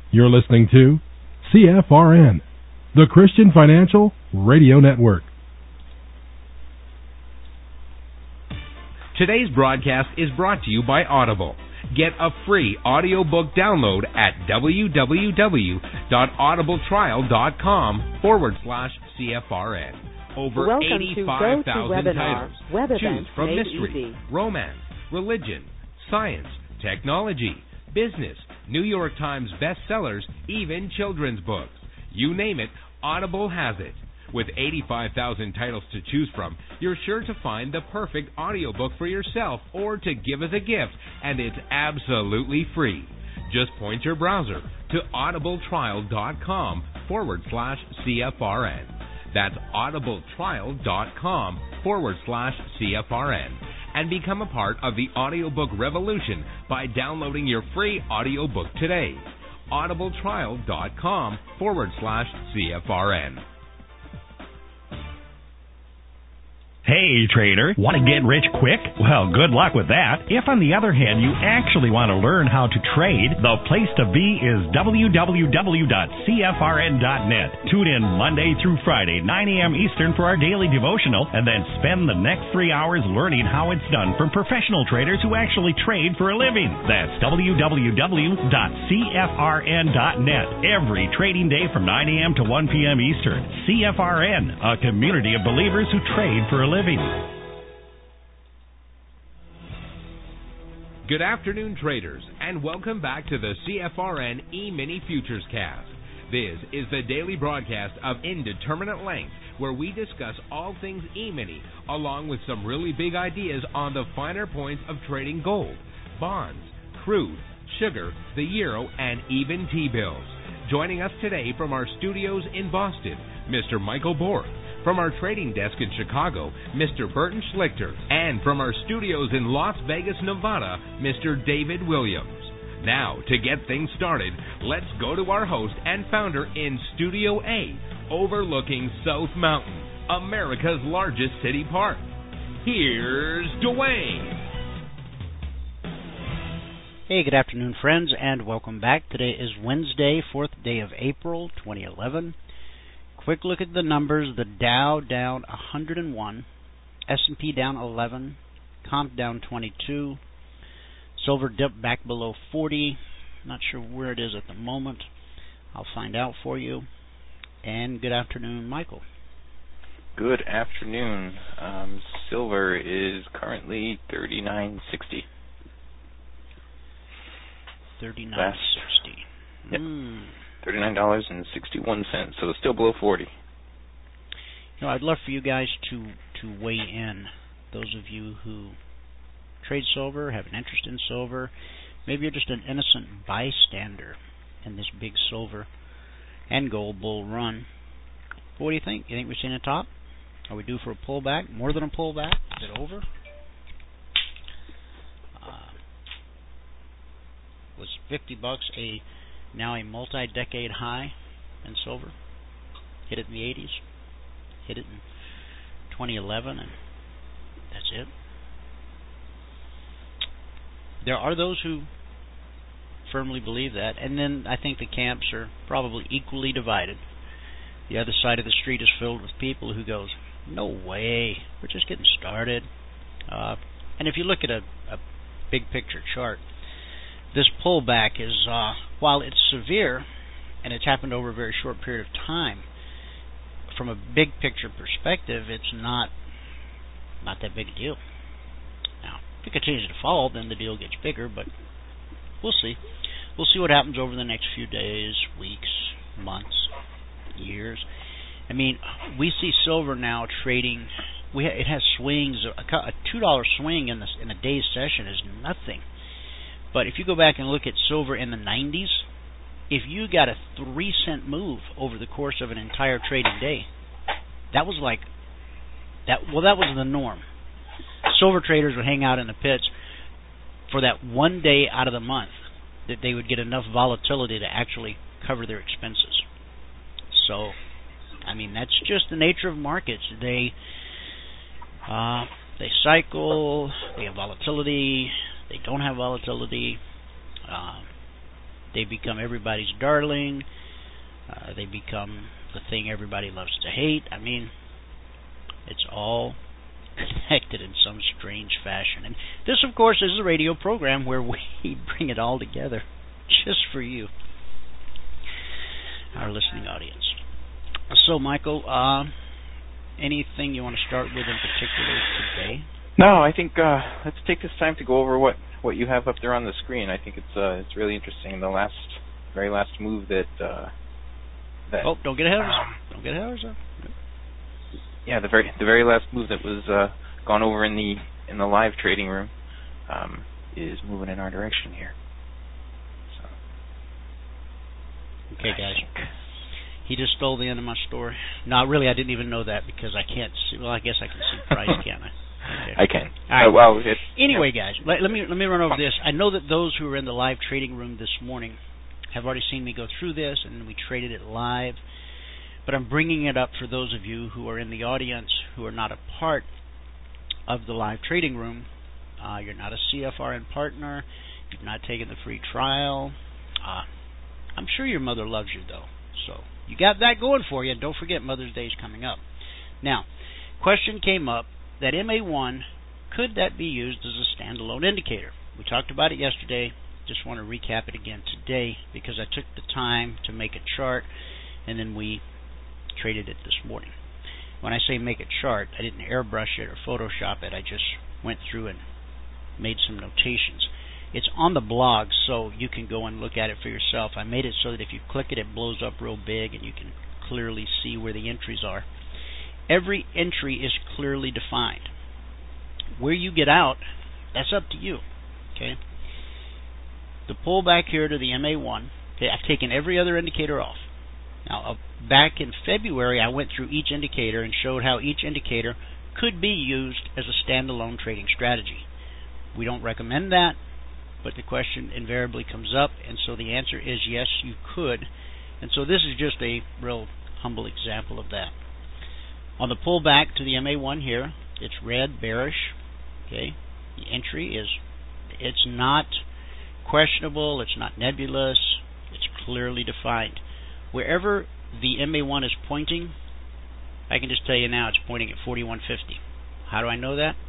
You're listening to CFRN, the Christian Financial Radio Network. Today's broadcast is brought to you by Audible. Get a free audiobook download at www.audibletrial.com/CFRN. Over 85,000 titles. Choose from mystery, romance, religion, science, technology, business, New York Times bestsellers, even children's books. You name it, Audible has it. With 85,000 titles to choose from, you're sure to find the perfect audiobook for yourself or to give as a gift, and it's absolutely free. Just point your browser to audibletrial.com/CFRN. That's audibletrial.com/CFRN. And become a part of the audiobook revolution by downloading your free audiobook today. audibletrial.com/CFRN. Hey, trader, want to get rich quick? Well, good luck with that. If, on the other hand, you actually want to learn how to trade, the place to be is www.cfrn.net. Tune in Monday through Friday, 9 a.m. Eastern for our daily devotional, and then spend the next 3 hours learning how it's done from professional traders who actually trade for a living. That's www.cfrn.net. Every trading day from 9 a.m. to 1 p.m. Eastern. CFRN, a community of believers who trade for a living. Good afternoon, traders, and welcome back to the CFRN E-mini Futures Cast. This is the daily broadcast of Indeterminate Length, where we discuss all things E-mini, along with some really big ideas on the finer points of trading gold, bonds, crude, sugar, the euro, and even T-bills. Joining us today from our studios in Boston, Mr. Michael Borg. From our trading desk in Chicago, Mr. Burton Schlichter. And from our studios in Las Vegas, Nevada, Mr. David Williams. Now, to get things started, let's go to our host and founder in Studio A, overlooking South Mountain, America's largest city park. Here's Dwayne. Hey, good afternoon, friends, and welcome back. Today is Wednesday, 4th day of April, 2011. Quick look at the numbers. The Dow down 101, S&P down 11, Comp down 22, silver dipped back below 40. Not sure where it is at the moment. I'll find out for you. And good afternoon, Michael. Good afternoon. Silver is currently $39.60. $39.60. Yep. $39.61, so it's still below 40. You know, I'd love for you guys to weigh in. Those of you who trade silver, have an interest in silver, maybe you're just an innocent bystander in this big silver and gold bull run. But what do you think? You think we've seen a top? Are we due for a pullback? More than a pullback? Is it over? Was $50 now a multi-decade high in silver? Hit it in the 80s, hit it in 2011, and that's it. There are those who firmly believe that, and then I think the camps are probably equally divided. The other side of the street is filled with people who goes, no way, we're just getting started. And if you look at a big picture chart, this pullback is, while it's severe, and it's happened over a very short period of time, from a big picture perspective, it's not that big a deal. Now, if it continues to fall, then the deal gets bigger, but we'll see. We'll see what happens over the next few days, weeks, months, years. I mean, we see silver now trading. It has swings. A $2 swing in a day's session is nothing. But if you go back and look at silver in the 90s, if you got a 3-cent move over the course of an entire trading day, that was that was the norm. Silver traders would hang out in the pits for that one day out of the month that they would get enough volatility to actually cover their expenses. So, I mean, that's just the nature of markets. They cycle, they have volatility, they don't have volatility. They become everybody's darling. They become the thing everybody loves to hate. I mean, it's all connected in some strange fashion. And this, of course, is a radio program where we bring it all together just for you, our listening audience. So, Michael, anything you want to start with in particular today? No, I think let's take this time to go over what you have up there on the screen. I think it's really interesting. The very last move that. Oh, don't get ahead of yourself. Don't get ahead of yourself. Yeah, the very last move that was gone over in the live trading room is moving in our direction here. So. Okay, guys. He just stole the end of my story. No, really, I didn't even know that because I can't see. Well, I guess I can see price, can't I? Okay. I can. All right. Well, anyway, guys, let me run over this. I know that those who are in the live trading room this morning have already seen me go through this, and we traded it live. But I'm bringing it up for those of you who are in the audience who are not a part of the live trading room. You're not a CFRN partner. You've not taken the free trial. I'm sure your mother loves you, though. So you got that going for you. And don't forget, Mother's Day is coming up. Now, question came up that MA1, could that be used as a standalone indicator? We talked about it yesterday. Just want to recap it again today because I took the time to make a chart and then we traded it this morning. When I say make a chart, I didn't airbrush it or Photoshop it. I just went through and made some notations. It's on the blog, so you can go and look at it for yourself. I made it so that if you click it, it blows up real big and you can clearly see where the entries are. Every entry is clearly defined. Where you get out, that's up to you. Okay. The pullback here to the MA1, okay, I've taken every other indicator off. Now, back in February, I went through each indicator and showed how each indicator could be used as a standalone trading strategy. We don't recommend that, but the question invariably comes up, and so the answer is yes, you could. And so this is just a real humble example of that. On the pullback to the MA1 here, it's red, bearish. Okay, the entry is, it's not questionable, it's not nebulous, it's clearly defined. Wherever the MA1 is pointing, I can just tell you now it's pointing at 4150. How do I know that?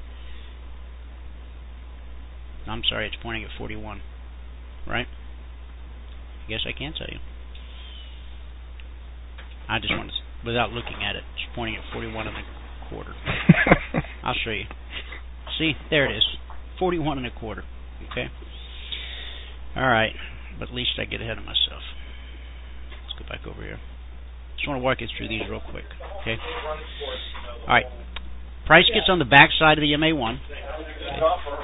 I'm sorry, it's pointing at 41. Right? I guess I can tell you. I just want to, without looking at it, it's pointing at 41 and a quarter. I'll show you. See, there it is. 41 and a quarter. Okay? Alright, but at least I get ahead of myself. Let's go back over here. Just want to walk you through these real quick. Okay? Alright. Price gets on the back side of the MA1. Okay.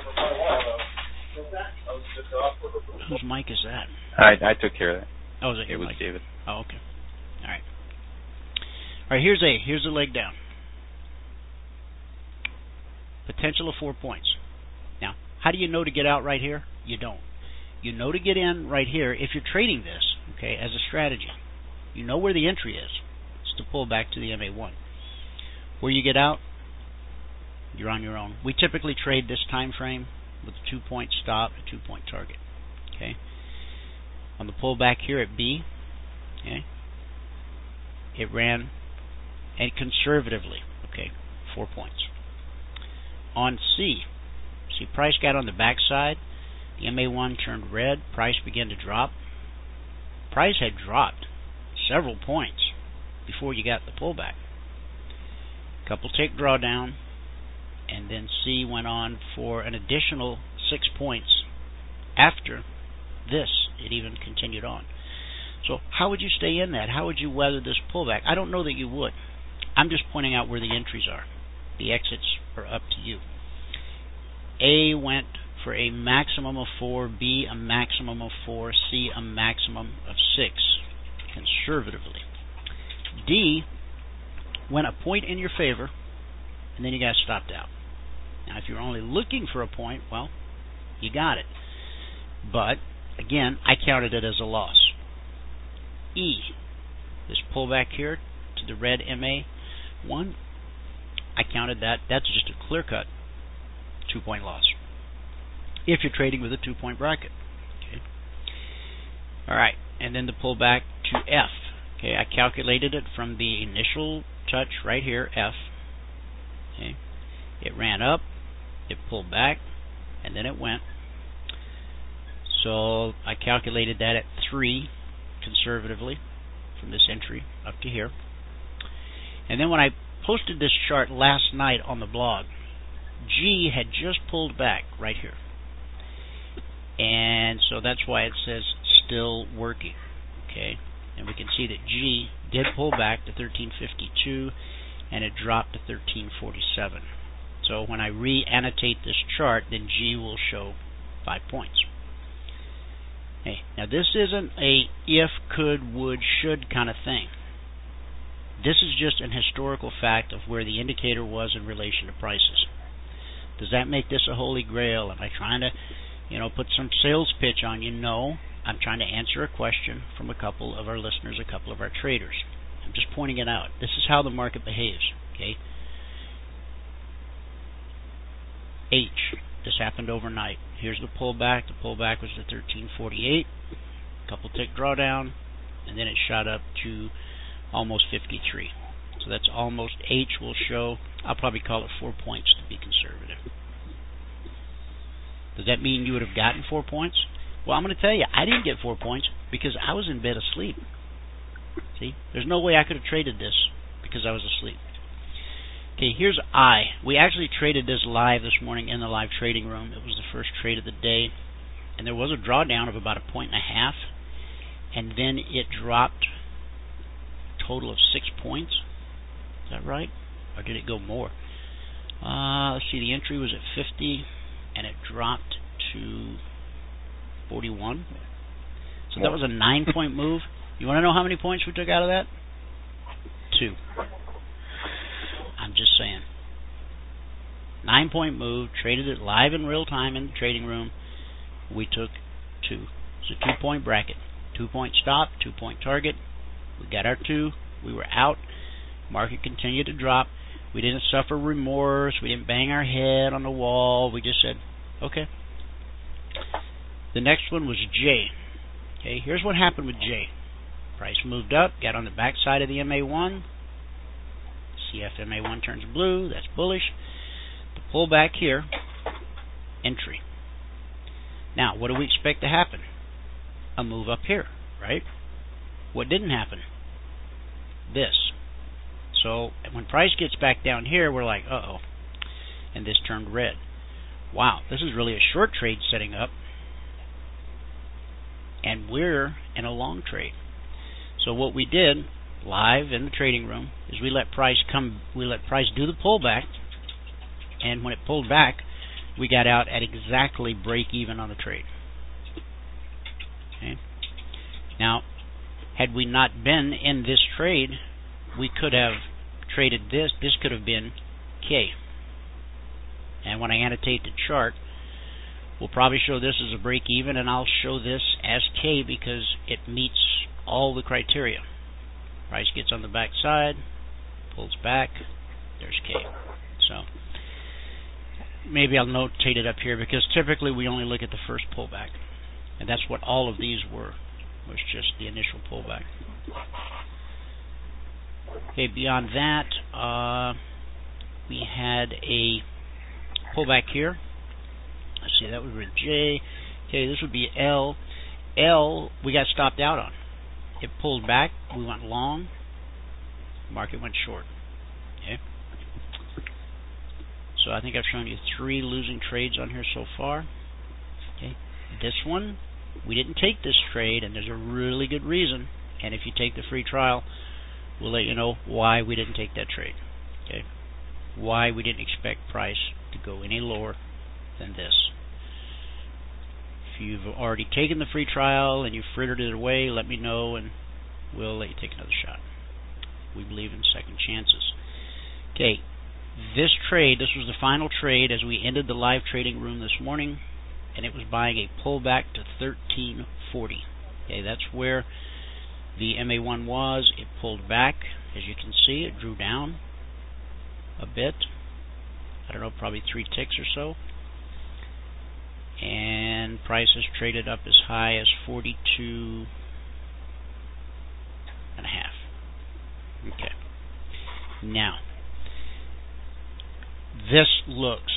Whose mic is that? I took care of that. Oh, is it your mic? It was David. Oh, okay. Alright. Alright, here's a leg down. Potential of 4 points. Now, how do you know to get out right here? You don't. You know to get in right here if you're trading this, okay, as a strategy. You know where the entry is. It's to pull back to the MA1. Where you get out, you're on your own. We typically trade this time frame with a 2-point stop, a 2-point target. Okay. On the pullback here at B, okay, it ran and conservatively, okay, 4 points. On C, see price got on the backside, the MA1 turned red, price began to drop. Price had dropped several points before you got the pullback. Couple tick drawdown, and then C went on for an additional 6 points after this. It even continued on. So how would you stay in that? How would you weather this pullback? I don't know that you would. I'm just pointing out where the entries are. The exits are up to you. A went for a maximum of 4, B a maximum of 4, C a maximum of 6, conservatively. D went a point in your favor, and then you got stopped out. Now, if you're only looking for a point, well, you got it. But, again, I counted it as a loss. E, this pullback here to the red MA1, I counted that. That's just a clear-cut 2-point loss if you're trading with a 2-point bracket. Okay. Alright, and then the pullback to F. Okay, I calculated it from the initial touch right here, F. Okay, it ran up, it pulled back, and then it went. So I calculated that at 3 conservatively from this entry up to here. And then when I posted this chart last night on the blog, G had just pulled back right here. And so that's why it says still working. Okay, and we can see that G did pull back to 1352 and it dropped to 1347. So when I re-annotate this chart, then G will show 5 points. Okay, now this isn't a if, could, would, should kind of thing. This is just an historical fact of where the indicator was in relation to prices. Does that make this a holy grail? Am I trying to, put some sales pitch on you? No. I'm trying to answer a question from a couple of our listeners, a couple of our traders. I'm just pointing it out. This is how the market behaves. Okay. H. This happened overnight. Here's the pullback. The pullback was to 1348. Couple tick drawdown, and then it shot up to almost 53. So that's almost H will show. I'll probably call it 4 points to be conservative. Does that mean you would have gotten 4 points? Well, I'm going to tell you, I didn't get 4 points because I was in bed asleep. See, there's no way I could have traded this because I was asleep. Okay, here's I. We actually traded this live this morning in the live trading room. It was the first trade of the day, and there was a drawdown of about 1.5 points, and then it dropped a total of 6 points. Is that right? Or did it go more? Let's see, the entry was at 50, and it dropped to 41. So that was a 9-point move. You want to know how many points we took out of that? 2. I'm just saying. 9-point move, traded it live in real time in the trading room. We took 2. It's a 2-point bracket. 2-point stop, 2-point target. We got our 2. We were out. Market continued to drop. We didn't suffer remorse. We didn't bang our head on the wall. We just said, okay. The next one was J. Okay, here's what happened with J. Price moved up, got on the back side of the MA1. CFMA1 turns blue, that's bullish. The pullback here, entry. Now, what do we expect to happen? A move up here, right? What didn't happen? This. So, when price gets back down here, we're like, uh-oh. And this turned red. Wow, this is really a short trade setting up. And we're in a long trade. So what we did live in the trading room is we let price do the pullback, and when it pulled back, we got out at exactly break even on the trade. Okay. Now, had we not been in this trade, we could have traded this. This could have been K. And when I annotate the chart, we'll probably show this as a break even, and I'll show this as K because it meets all the criteria. Price gets on the back side, pulls back, there's K. So maybe I'll notate it up here because typically we only look at the first pullback, and that's what all of these were, was just the initial pullback. Okay, beyond that, we had a pullback here. Let's see, that would be J. Okay, this would be L. L, we got stopped out on. It pulled back, we went long, market went short. Okay. So I think I've shown you 3 losing trades on here so far. Okay. This one, we didn't take this trade, and there's a really good reason. And if you take the free trial, we'll let you know why we didn't take that trade. Okay. Why we didn't expect price to go any lower than this. If you've already taken the free trial and you've frittered it away, let me know and we'll let you take another shot. We believe in second chances. Okay, this trade, this was the final trade as we ended the live trading room this morning, and it was buying a pullback to 1340. Okay, that's where the MA1 was. It pulled back. As you can see, it drew down a bit. I don't know, probably 3 ticks or so. And price has traded up as high as 42.5. Okay. Now, this looks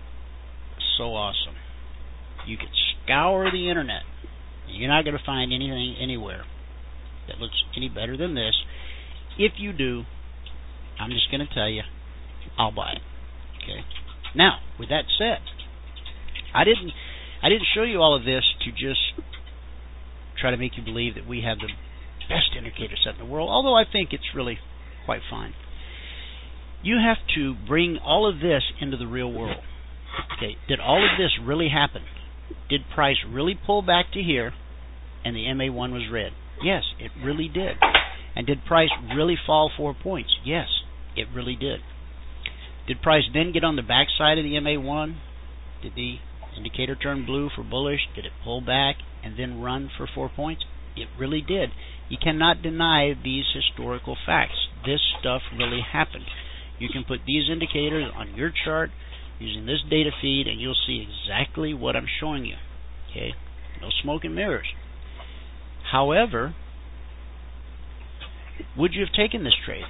so awesome. You can scour the internet. You're not going to find anything anywhere that looks any better than this. If you do, I'm just going to tell you, I'll buy it. Okay. Now, with that said, I didn't show you all of this to just try to make you believe that we have the best indicator set in the world, although I think it's really quite fine. You have to bring all of this into the real world. Okay, did all of this really happen? Did price really pull back to here and the MA1 was red? Yes, it really did. And did price really fall 4 points? Yes, it really did. Did price then get on the backside of the MA1? Did the indicator turn blue for bullish? Did it pull back and then run for 4 points? It really did. You cannot deny these historical facts. This stuff really happened. You can put these indicators on your chart using this data feed and you'll see exactly what I'm showing you. Okay? No smoke and mirrors. However, would you have taken this trade?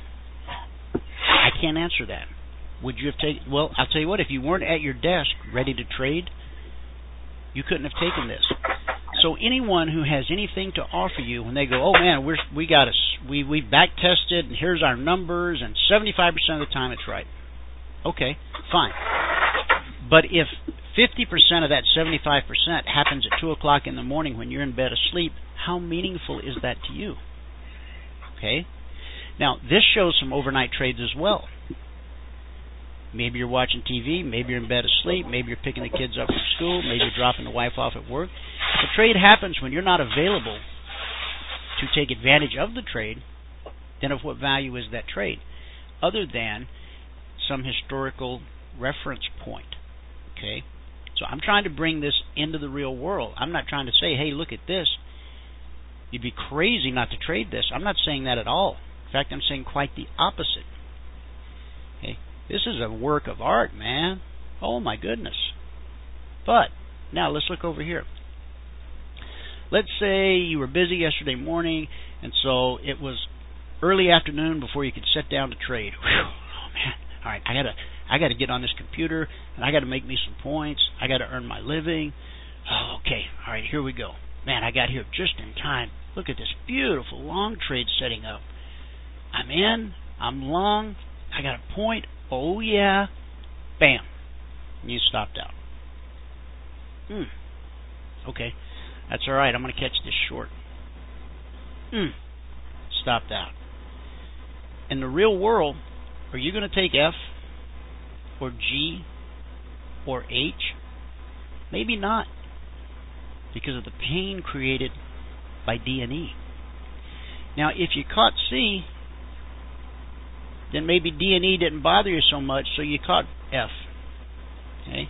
I can't answer that. Would you have taken... Well, I'll tell you what, if you weren't at your desk ready to trade, you couldn't have taken this. So anyone who has anything to offer you when they go, oh man, we've back tested and here's our numbers and 75% of the time it's right. Okay, fine. But if 50% of that 75% happens at 2 o'clock in the morning when you're in bed asleep, how meaningful is that to you? Okay. Now, this shows some overnight trades as well. Maybe you're watching TV, maybe you're in bed asleep, maybe you're picking the kids up from school, maybe you're dropping the wife off at work. The trade happens when you're not available to take advantage of the trade, then of what value is that trade? Other than some historical reference point. Okay? So I'm trying to bring this into the real world. I'm not trying to say, hey, look at this. You'd be crazy not to trade this. I'm not saying that at all. In fact, I'm saying quite the opposite. Okay? This is a work of art, man. Oh my goodness. But, now let's look over here. Let's say you were busy yesterday morning, and so it was early afternoon before you could sit down to trade. Whew. Oh man. All right, I gotta get on this computer, and I gotta make me some points. I gotta earn my living. Oh, okay. All right, here we go. Man, I got here just in time. Look at this beautiful long trade setting up. I'm in. I'm long. I got a point. Oh, yeah. Bam. And you stopped out. Okay. That's all right. I'm going to catch this short. Stopped out. In the real world, are you going to take F or G or H? Maybe not. Because of the pain created by D and E. Now, if you caught C, then maybe D and E didn't bother you so much, so you caught F. Okay?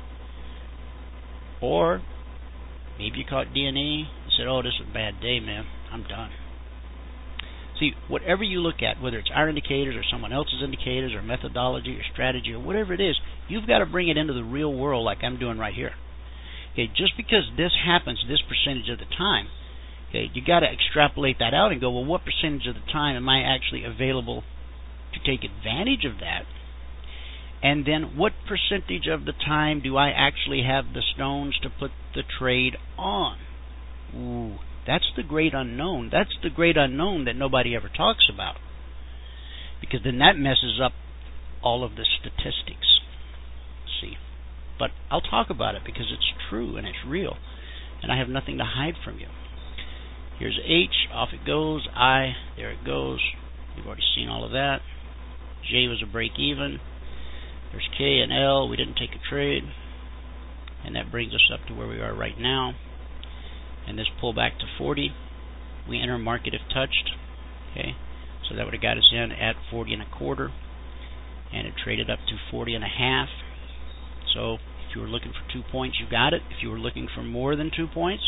Or maybe you caught D and E and said, oh, this is a bad day, man. I'm done. See, whatever you look at, whether it's our indicators or someone else's indicators or methodology or strategy or whatever it is, you've got to bring it into the real world like I'm doing right here. Okay, just because this happens this percentage of the time, okay, you got to extrapolate that out and go, well, what percentage of the time am I actually available to take advantage of that? And then what percentage of the time do I actually have the stones to put the trade on? Ooh, that's the great unknown. That's the great unknown that nobody ever talks about. Because then that messes up all of the statistics. See? But I'll talk about it because it's true and it's real. And I have nothing to hide from you. Here's H, off it goes. I, there it goes. We've already seen all of that. J was a break even. There's K and L. We didn't take a trade. And that brings us up to where we are right now. And this pullback to 40. We enter market if touched. Okay, so that would have got us in at 40 1/4. And it traded up to 40 1/2. So if you were looking for 2 points, you got it. If you were looking for more than 2 points,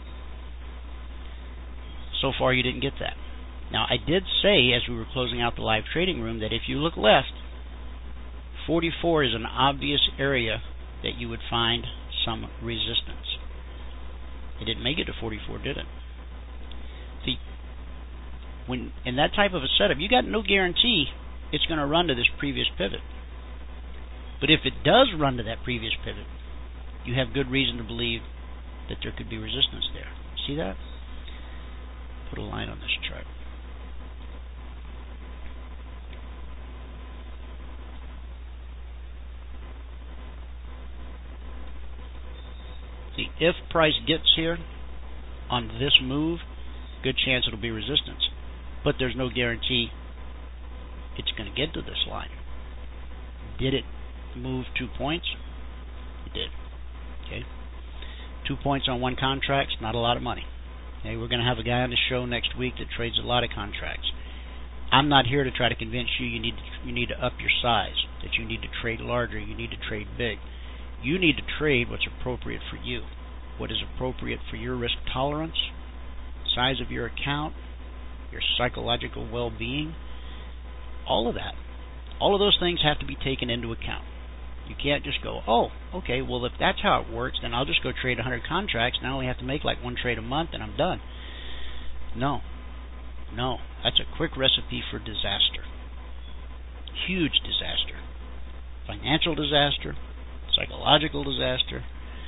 so far you didn't get that. Now, I did say as we were closing out the live trading room that if you look left, 44 is an obvious area that you would find some resistance. It didn't make it to 44, did it? See, when in that type of a setup, you got no guarantee it's going to run to this previous pivot. But if it does run to that previous pivot, you have good reason to believe that there could be resistance there. See that? Put a line on this chart. See, if price gets here on this move, good chance it'll be resistance. But there's no guarantee it's going to get to this line. Did it move 2 points? It did. Okay. 2 points on one contract's not a lot of money. Okay, we're going to have a guy on the show next week that trades a lot of contracts. I'm not here to try to convince you you need to up your size, that you need to trade larger, you need to trade big. You need to trade what's appropriate for you, what is appropriate for your risk tolerance, size of your account, your psychological well-being, all of that. All of those things have to be taken into account. You can't just go, oh, okay, well, if that's how it works, then I'll just go trade 100 contracts, and I only have to make like one trade a month, and I'm done. No. That's a quick recipe for disaster. Huge disaster. Financial disaster. Psychological disaster.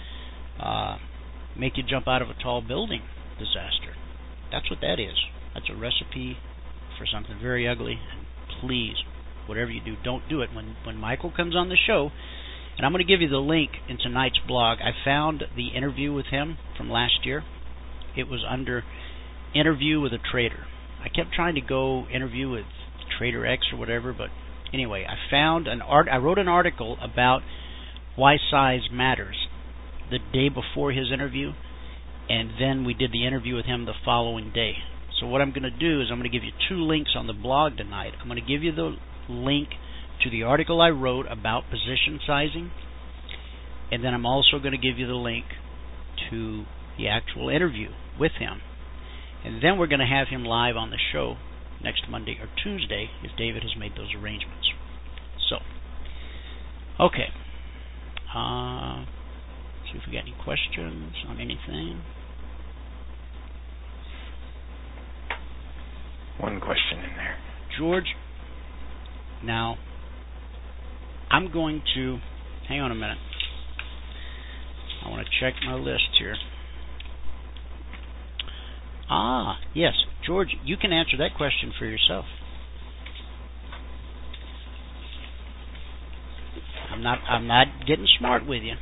Make you jump out of a tall building disaster. That's what that is. That's a recipe for something very ugly. And please, whatever you do, don't do it. When Michael comes on the show, and I'm going to give you the link in tonight's blog. I found the interview with him from last year. It was under interview with a trader. I kept trying to go interview with Trader X or whatever, but anyway, I wrote an article about why size matters the day before his interview, and then we did the interview with him the following day. So what I'm going to do is I'm going to give you 2 links on the blog tonight. I'm going to give you the link to the article I wrote about position sizing, and then I'm also going to give you the link to the actual interview with him. And then we're going to have him live on the show next Monday or Tuesday if David has made those arrangements. So, okay. See if we got any questions on anything. One question in there. George, now, I'm going to... Hang on a minute. I want to check my list here. Yes. George, you can answer that question for yourself. I'm not getting smart with you.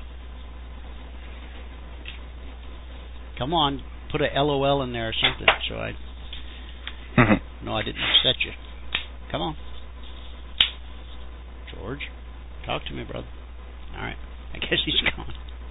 Come on, put a LOL in there or something so I... No, I didn't upset you. Come on. George, talk to me, brother. All right. I guess he's gone.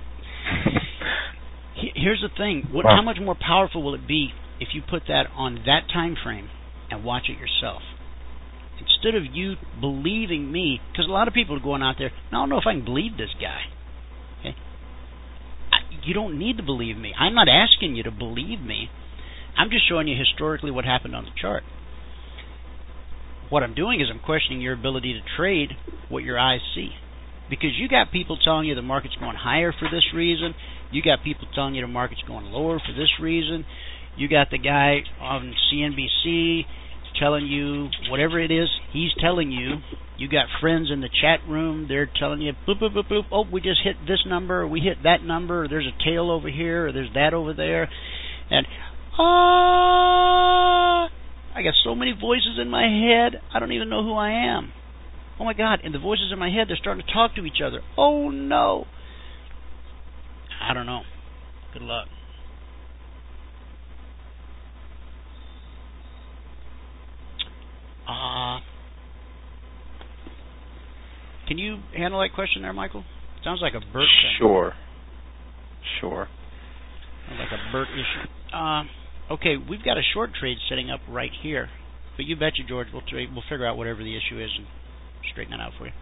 Here's the thing. How much more powerful will it be if you put that on that time frame and watch it yourself? Instead of you believing me, because a lot of people are going out there, I don't know if I can believe this guy. Okay? You don't need to believe me. I'm not asking you to believe me. I'm just showing you historically what happened on the chart. What I'm doing is I'm questioning your ability to trade what your eyes see. Because you got people telling you the market's going higher for this reason. You got people telling you the market's going lower for this reason. You got the guy on CNBC telling you whatever it is he's telling you. You got friends in the chat room. They're telling you, boop, boop, boop, boop. Oh, we just hit this number, or we hit that number, or there's a tail over here, or there's that over there. And, I got so many voices in my head, I don't even know who I am. Oh my God, and the voices in my head, they're starting to talk to each other. Oh no. I don't know. Good luck. Can you handle that question there, Michael? Sounds like a Bert thing. Sure. Sounds like a Bert issue. Okay, we've got a short trade setting up right here. But you betcha, George, we'll figure out whatever the issue is and straighten it out for you.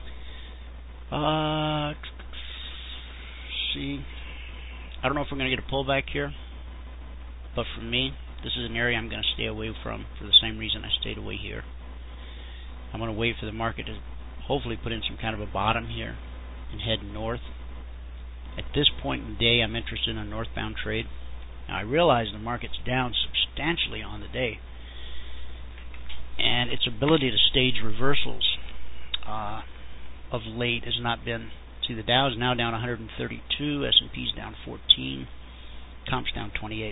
See. I don't know if we're going to get a pullback here. But for me, this is an area I'm going to stay away from for the same reason I stayed away here. I'm going to wait for the market to hopefully put in some kind of a bottom here and head north. At this point in the day, I'm interested in a northbound trade. Now, I realize the market's down substantially on the day, and its ability to stage reversals of late has not been. See, the Dow is now down 132, S&P's down 14, comp's down 28.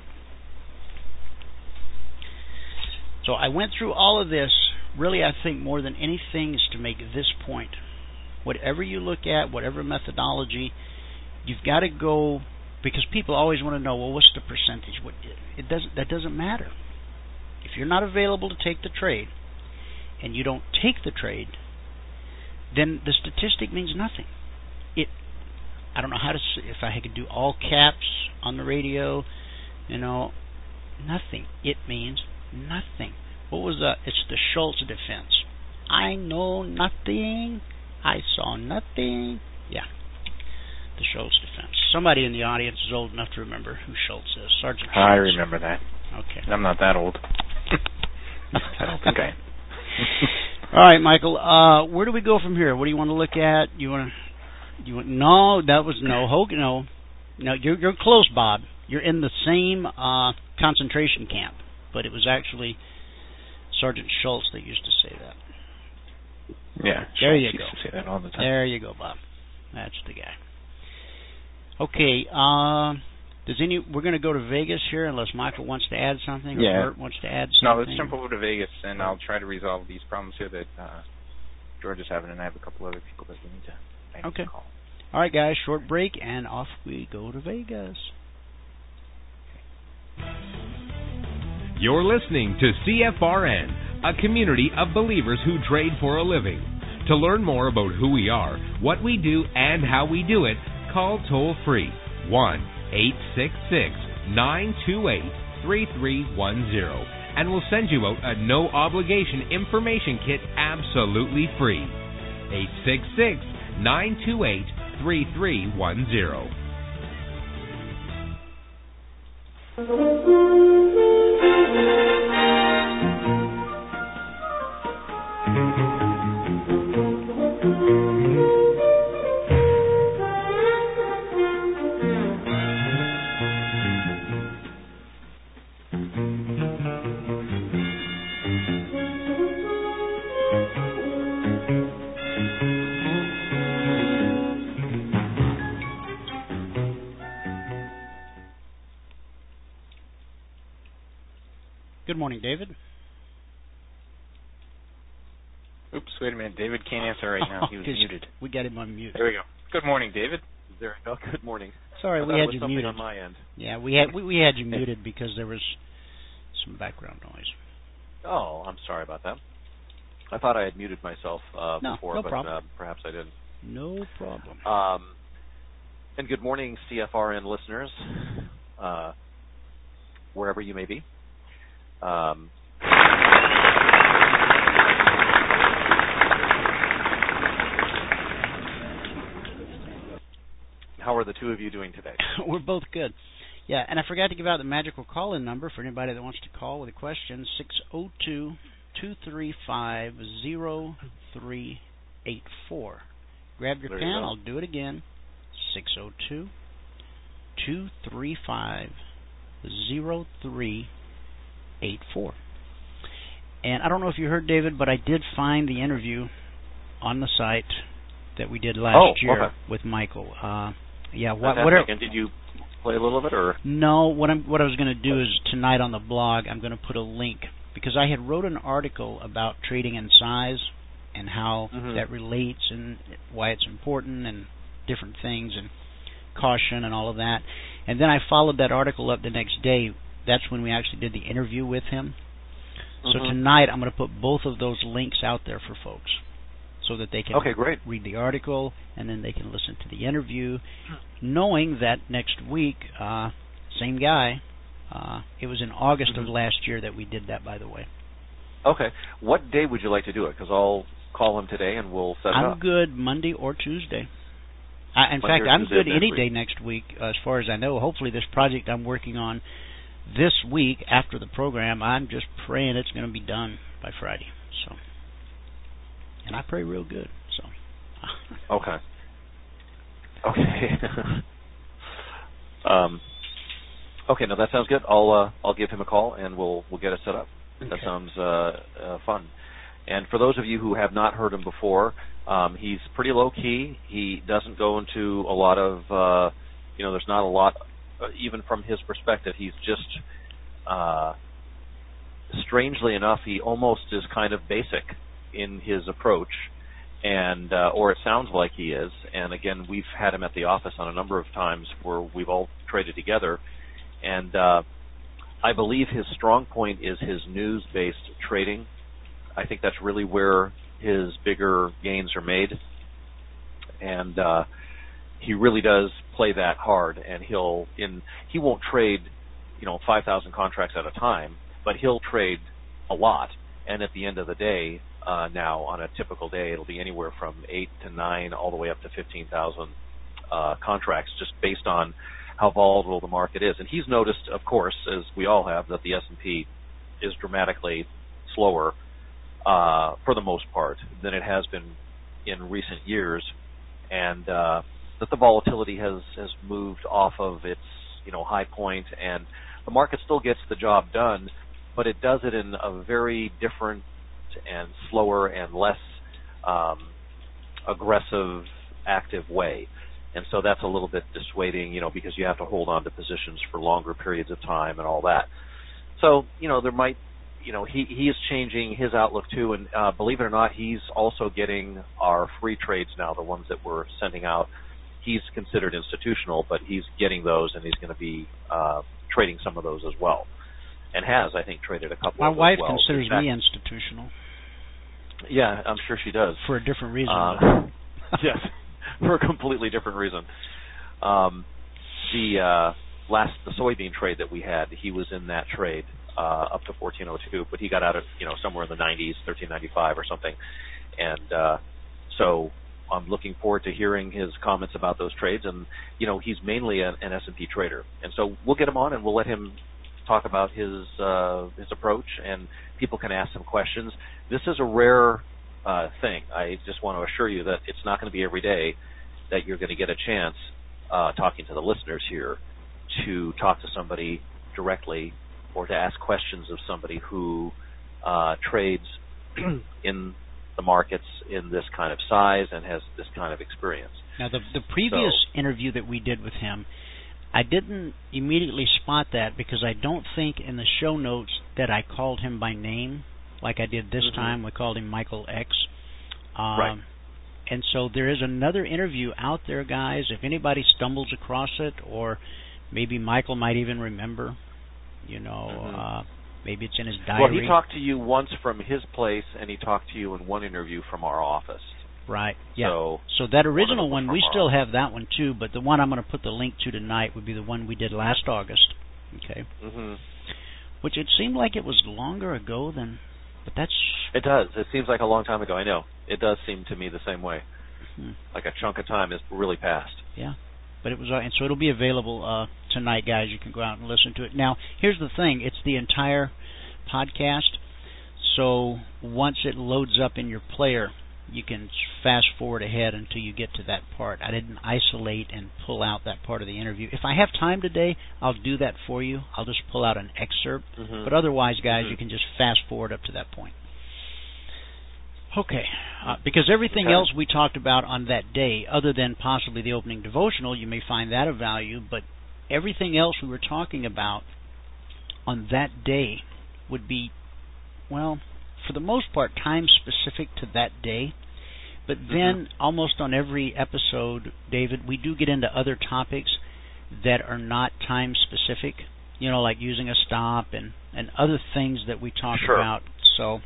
So I went through all of this, really I think more than anything is to make this point. Whatever you look at, whatever methodology, you've got to go, because people always want to know, well, what's the percentage? That doesn't matter. If you're not available to take the trade, and you don't take the trade, then the statistic means nothing. I don't know how to say, if I could do all caps on the radio, nothing. It means nothing. What was it's the Schultz defense. I know nothing. I saw nothing. Yeah. The Schultz defense. Somebody in the audience is old enough to remember who Schultz is. Sergeant Schultz. I remember that. Okay. I'm not that old. I don't think I am. All right, Michael. Where do we go from here? What do you want to look at? No, that was no. No, you're close, Bob. You're in the same concentration camp, but it was actually Sergeant Schultz that used to say that. Yeah, there Schultz you used go. to say that all the time. There you go, Bob. That's the guy. Okay. We're going to go to Vegas here, unless Michael wants to add something, or Bert wants to add something. No, let's jump over to Vegas, and I'll try to resolve these problems here that George is having, and I have a couple other people that we need to. Okay. All right, guys, short break, and off we go to Vegas. You're listening to CFRN, a community of believers who trade for a living. To learn more about who we are, what we do, and how we do it, call toll-free 1-866-928-3310, and we'll send you out a no-obligation information kit absolutely free. 866-928-3310. Good morning, David. Oops, wait a minute. David can't answer right now. He was muted. We got him on mute. There we go. Good morning, David. There we go. Good morning. Sorry, we had you muted on my end. Yeah, we had you muted because there was some background noise. Oh, I'm sorry about that. I thought I had muted myself before, no but problem. Perhaps I didn't. No problem. And good morning, CFRN listeners, wherever you may be. How are the two of you doing today? We're both good. Yeah, and I forgot to give out the magical call-in number for anybody that wants to call with a question, 602-235-0384. Grab your pen. I'll do it again, 602-235-0384. And I don't know if you heard, David, but I did find the interview on the site that we did last year with Michael. And did you play a little of it, or? No, what I was going to do is tonight on the blog I'm going to put a link, because I had wrote an article about trading in size and how that relates and why it's important and different things and caution and all of that. And then I followed that article up the next day. That's when we actually did the interview with him. So tonight I'm going to put both of those links out there for folks so that they can read the article and then they can listen to the interview, knowing that next week, same guy, it was in August of last year that we did that, by the way. Okay. What day would you like to do it? Because I'll call him today and we'll set it up. I'm good Monday or Tuesday. In fact, I'm good any day next week, as far as I know. Hopefully this project I'm working on this week after the program, I'm just praying it's going to be done by Friday. So, and I pray real good. So. Okay. Okay, no, that sounds good. I'll give him a call and we'll get it set up. Okay. That sounds fun. And for those of you who have not heard him before, he's pretty low key. He doesn't go into a lot of there's not a lot, even from his perspective. He's just strangely enough, he almost is kind of basic in his approach, and or it sounds like he is. And again, we've had him at the office on a number of times where we've all traded together, and I believe his strong point is his news-based trading. I think that's really where his bigger gains are made, and he really does play that hard. And he won't trade 5,000 contracts at a time, but he'll trade a lot. And at the end of the day, now on a typical day, it'll be anywhere from 8 to 9, all the way up to 15,000 contracts, just based on how volatile the market is. And he's noticed, of course, as we all have, that the S&P is dramatically slower for the most part than it has been in recent years, and that the volatility has moved off of its high point, and the market still gets the job done, but it does it in a very different and slower and less aggressive, active way. And so that's a little bit dissuading, because you have to hold on to positions for longer periods of time and all that. So, there might, he is changing his outlook too, and believe it or not, he's also getting our free trades now, the ones that we're sending out. He's considered institutional, but he's getting those, and he's going to be trading some of those as well, and has, I think, traded a couple My of those wife as well. considers me institutional. Yeah, I'm sure she does. For a different reason. Yes, for a completely different reason. The soybean trade that we had, he was in that trade up to 1402, but he got out at somewhere in the 90s, 1395 or something, and so I'm looking forward to hearing his comments about those trades. And he's mainly an S&P trader, and so we'll get him on and we'll let him talk about his approach, and people can ask some questions. This is a rare thing. I just want to assure you that it's not going to be every day that you're going to get a chance, talking to the listeners here, to talk to somebody directly or to ask questions of somebody who trades in the markets in this kind of size and has this kind of experience. Now, the previous interview that we did with him, I didn't immediately spot that because I don't think in the show notes that I called him by name like I did this time. We called him Michael X. Right. And so there is another interview out there, guys. If anybody stumbles across it, or maybe Michael might even remember, maybe it's in his diary. Well, he talked to you once from his place, and he talked to you in one interview from our office. Right, yeah. So that original one, we still have that one too, but the one I'm going to put the link to tonight would be the one we did last August. Okay. Which it seemed like it was longer ago than, but that's... It does. It seems like a long time ago, I know. It does seem to me the same way. Like a chunk of time has really passed. Yeah. But it was, and so it'll be available tonight, guys. You can go out and listen to it. Now, here's the thing. It's the entire podcast, so once it loads up in your player, you can fast forward ahead until you get to that part. I didn't isolate and pull out that part of the interview. If I have time today, I'll do that for you. I'll just pull out an excerpt. But otherwise, guys, you can just fast forward up to that point. Okay. Because everything else we talked about on that day, other than possibly the opening devotional, you may find that of value, but everything else we were talking about on that day would be, well, for the most part, time-specific to that day. But then, almost on every episode, David, we do get into other topics that are not time-specific, like using a stop and other things that we talk about. So,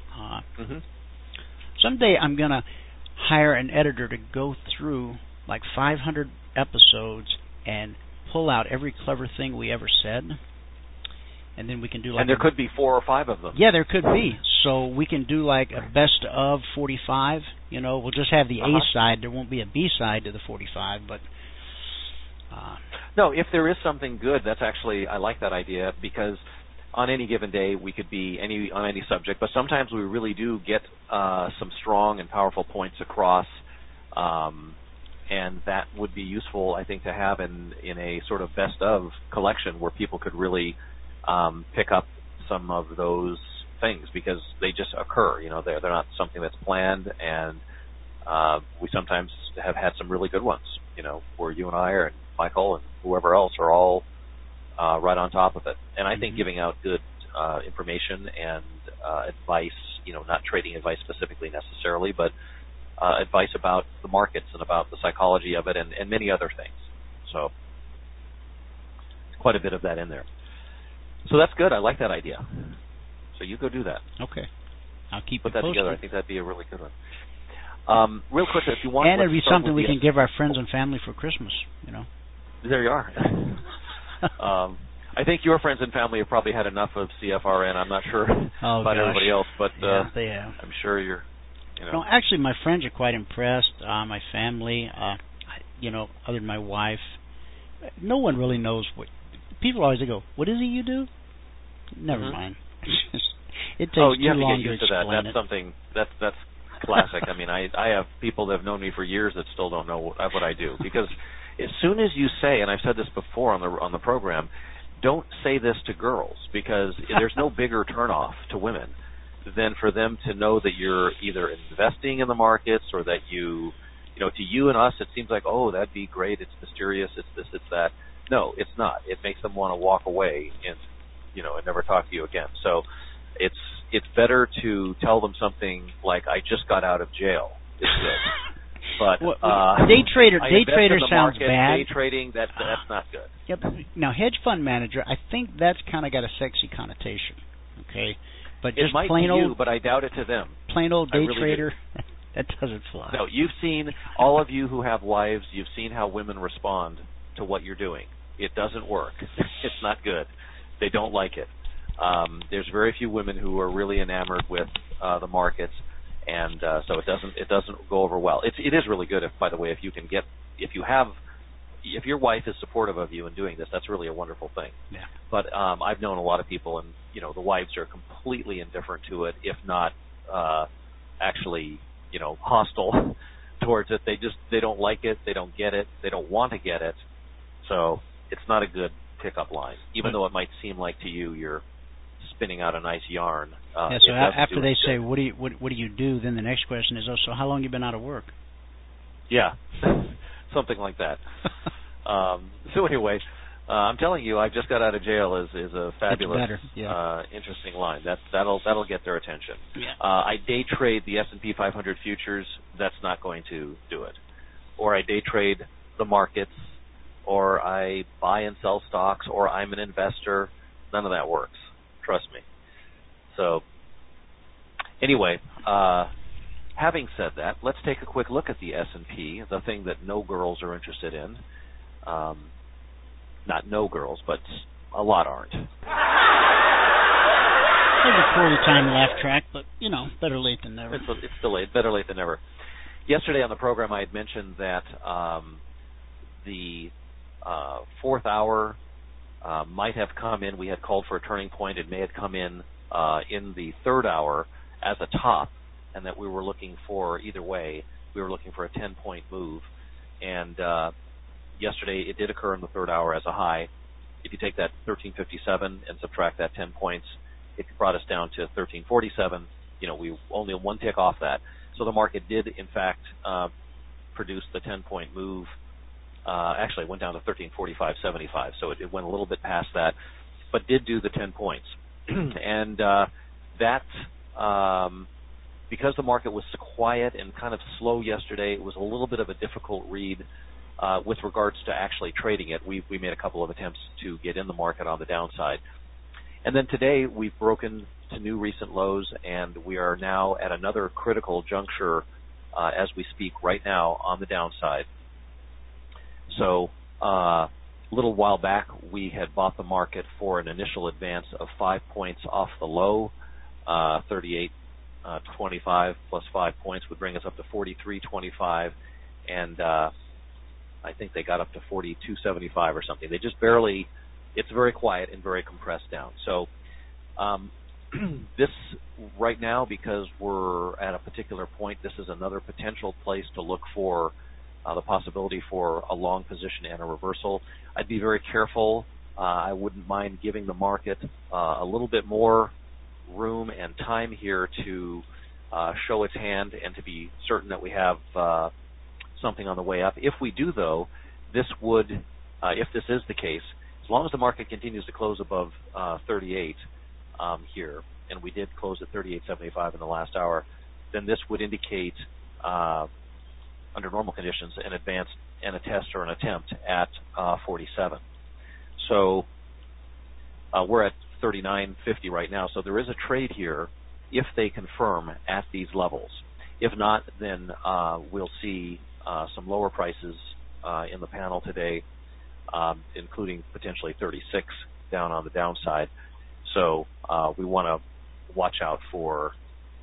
someday I'm going to hire an editor to go through like 500 episodes and pull out every clever thing we ever said. And then we can do like... And there could be 4 or 5 of them. Yeah, there could be. So we can do like a best of 45. We'll just have the A side. There won't be a B side to the 45, but... No, if there is something good, that's actually... I like that idea, because on any given day we could be on any subject, but sometimes we really do get some strong and powerful points across, and that would be useful, I think, to have in a sort of best of collection where people could really pick up some of those things because they just occur. They're not something that's planned, and we sometimes have had some really good ones. Where you and I and Michael and whoever else are all right on top of it. And I think giving out good information and advice, not trading advice specifically necessarily, but advice about the markets and about the psychology of it and many other things. So quite a bit of that in there. So that's good. I like that idea. So you go do that. Okay. I'll keep Put that posted. together. I think that'd be a really good one. Real quick, if you want, and it'd be something we can give our friends and family for Christmas. There you are. I think your friends and family have probably had enough of CFRN. I'm not sure about everybody else, but they have. I'm sure you're. No, actually, my friends are quite impressed. My family, other than my wife, no one really knows what. People always go, "What is it you do?" Never mind. It takes you have too to long get used to to that. explain That's something that's classic. I mean, I have people that have known me for years that still don't know what I do, because as soon as you say, and I've said this before on the program, don't say this to girls, because there's no bigger turnoff to women than for them to know that you're either investing in the markets or that to you and us it seems like, oh, that'd be great, it's mysterious, it's this, it's that. No, it's not. It makes them want to walk away and never talk to you again. So it's better to tell them something like, I just got out of jail. It's good. But day trader sounds bad. Day trading, that's not good. Yep. Now, hedge fund manager, I think that's kind of got a sexy connotation. Okay, but just it might plain to old, you, but I doubt it to them. Plain old day really trader, that doesn't fly. No, you've seen, all of you who have wives, you've seen how women respond to what you're doing. It doesn't work. It's not good. They don't like it. There's very few women who are really enamored with the markets, and so it doesn't go over well. It is really good, by the way, if your wife is supportive of you in doing this, that's really a wonderful thing. Yeah. But I've known a lot of people, and the wives are completely indifferent to it, if not actually hostile towards it. They don't like it, they don't get it, they don't want to get it. So it's not a good pickup line, even though it might seem like to you you're spinning out a nice yarn. So after they say, what do you do? Then the next question is, so how long you been out of work? Yeah, something like that. So anyway, I'm telling you, I just got out of jail is a fabulous, interesting line. That'll get their attention. Yeah. I day trade the S&P 500 futures. That's not going to do it. Or I day trade the markets, or I buy and sell stocks, or I'm an investor. None of that works. Trust me. So, anyway, having said that, let's take a quick look at the S&P, the thing that no girls are interested in. Not no girls, but a lot aren't. It's a poorly timed laugh track, but, better late than never. It's delayed. Better late than never. Yesterday on the program, I had mentioned that the fourth hour might have come in. We had called for a turning point. It may have come in the third hour as a top, and that we were looking for, either way, we were looking for a 10-point move. And yesterday it did occur in the third hour as a high. If you take that 1357 and subtract that 10 points, it brought us down to 1347. We only one tick off that. So the market did, in fact, produce the 10-point move. Actually, it went down to 1345.75, so it went a little bit past that, but did do the 10 points. And that, because the market was so quiet and kind of slow yesterday, it was a little bit of a difficult read with regards to actually trading it. We made a couple of attempts to get in the market on the downside. And then today, we've broken to new recent lows, and we are now at another critical juncture as we speak right now on the downside. So a little while back, we had bought the market for an initial advance of 5 points off the low. 38.25 plus 5 points would bring us up to 43.25, and I think they got up to 42.75 or something. They just barely. It's very quiet and very compressed down. So this right now, because we're at a particular point, this is another potential place to look for the possibility for a long position and a reversal. I'd be very careful. I wouldn't mind giving the market a little bit more room and time here to show its hand and to be certain that we have something on the way up. If we do, though, this would, if this is the case, as long as the market continues to close above 38 here, and we did close at 38.75 in the last hour, then this would indicate, under normal conditions, an advance and a test or an attempt at 47. So we're at 39.50 right now, so there is a trade here if they confirm at these levels. If not, then we'll see some lower prices in the panel today, including potentially 36 down on the downside. So we want to watch out for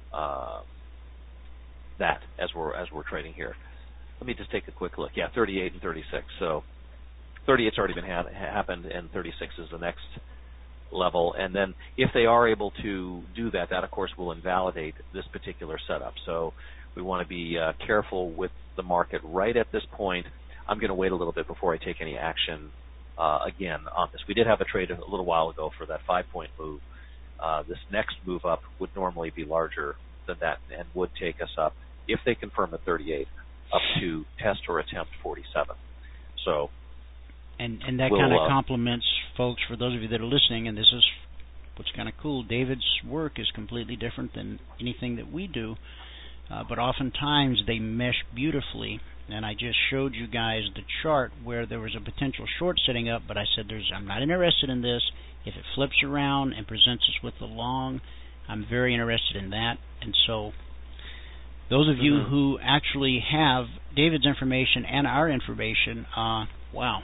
that as we're trading here. Let me just take a quick look. Yeah, 38 and 36. So 38's already been happened, and 36 is the next level. And then if they are able to do that, that of course will invalidate this particular setup. So we want to be careful with the market right at this point. I'm going to wait a little bit before I take any action again on this. We did have a trade a little while ago for that 5-point move. This next move up would normally be larger than that and would take us up, if they confirm at 38, up to test or attempt 47. So, and that kind of complements, folks, for those of you that are listening, and this is what's kind of cool. David's work is completely different than anything that we do, but oftentimes they mesh beautifully. And I just showed you guys the chart where there was a potential short setting up, but I said I'm not interested in this. If it flips around and presents us with the long, I'm very interested in that. And so those of you who actually have David's information and our information, wow,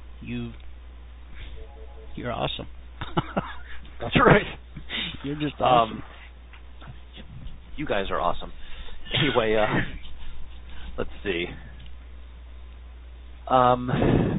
you're awesome. That's right. You're just awesome. You guys are awesome. Anyway, let's see. Let's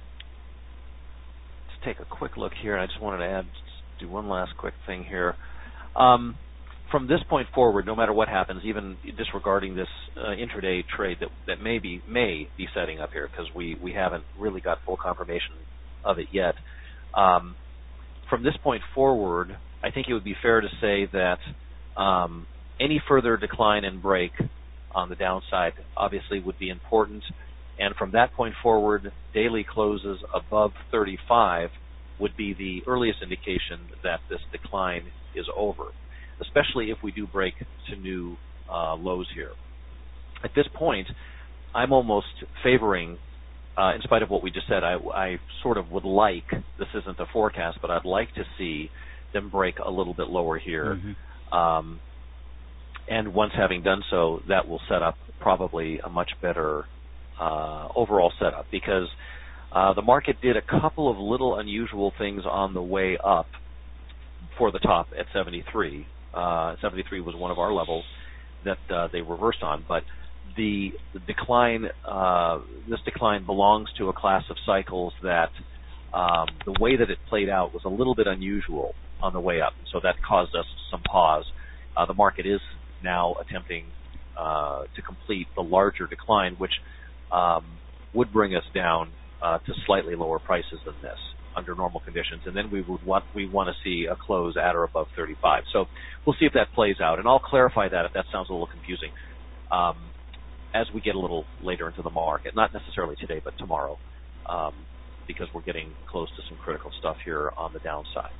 take a quick look here. I just wanted to do one last quick thing here. From this point forward, no matter what happens, even disregarding this intraday trade that may be setting up here, because we haven't really got full confirmation of it yet. From this point forward, I think it would be fair to say that any further decline and break on the downside obviously would be important. And from that point forward, daily closes above 35 would be the earliest indication that this decline is over, especially if we do break to new lows here. At this point, I'm almost favoring, in spite of what we just said, I sort of would like, this isn't a forecast, but I'd like to see them break a little bit lower here. Mm-hmm. And once having done so, that will set up probably a much better overall setup, because the market did a couple of little unusual things on the way up for the top at 73. 73 was one of our levels that they reversed on, but the decline, this decline belongs to a class of cycles that the way that it played out was a little bit unusual on the way up, so that caused us some pause. The market is now attempting to complete the larger decline, which would bring us down to slightly lower prices than this under normal conditions, and then we want to see a close at or above 35. So we'll see if that plays out, and I'll clarify that if that sounds a little confusing as we get a little later into the market, not necessarily today, but tomorrow, because we're getting close to some critical stuff here on the downside.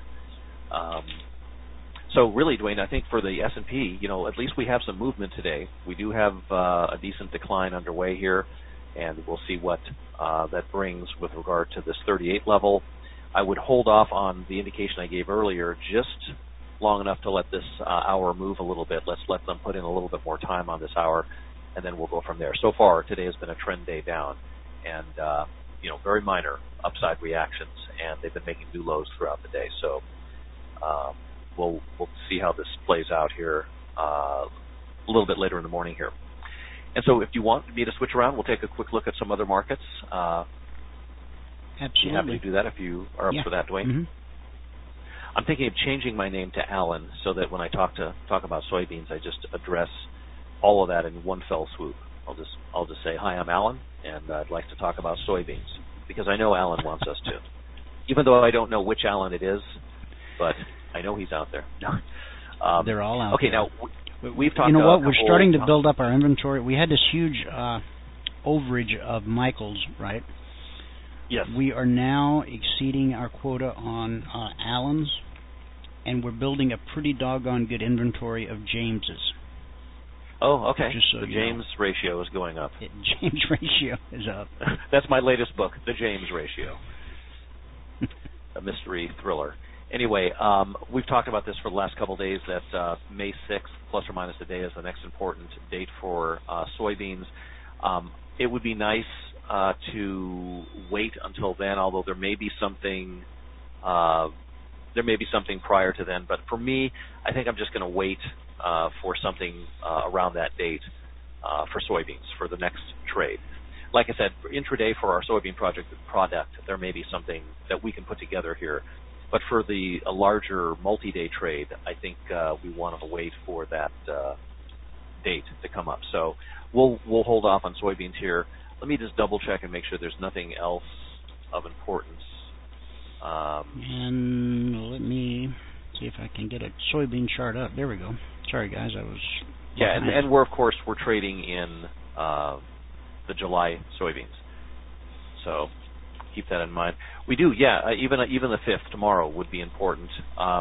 So really, Dwayne, I think for the S&P, at least we have some movement today. We do have a decent decline underway here, and we'll see what that brings with regard to this 38 level. I would hold off on the indication I gave earlier just long enough to let this hour move a little bit. Let's let them put in a little bit more time on this hour, and then we'll go from there. So far, today has been a trend day down, and very minor upside reactions, and they've been making new lows throughout the day. So we'll see how this plays out here a little bit later in the morning here. And so if you want me to switch around, we'll take a quick look at some other markets. Absolutely. I'm happy to do that if you are up for that, Dwayne. Mm-hmm. I'm thinking of changing my name to Alan so that when I talk about soybeans, I just address all of that in one fell swoop. I'll just say, hi, I'm Alan, and I'd like to talk about soybeans because I know Alan wants us to, even though I don't know which Alan it is, but I know he's out there. They're all out there. Okay, now we've talked. You know what? We're starting to build up our inventory. We had this huge overage of Michaels, right? Yes. We are now exceeding our quota on Allens, and we're building a pretty doggone good inventory of Jameses. Oh, okay. So the James ratio is going up. James ratio is up. That's my latest book, The James Ratio. A mystery thriller. Anyway, we've talked about this for the last couple of days, that May 6th, plus or minus a day, is the next important date for soybeans. It would be nice to wait until then, although there may be something prior to then. But for me, I think I'm just going to wait for something around that date for soybeans for the next trade. Like I said, intraday for our soybean product, there may be something that we can put together here. But for a larger multi-day trade, I think we want to wait for that date to come up. So we'll hold off on soybeans here. Let me just double check and make sure there's nothing else of importance. And let me see if I can get a soybean chart up. There we go. Sorry, guys, I was. Yeah, and we're trading in the July soybeans. So keep that in mind. We do, even the 5th tomorrow would be important.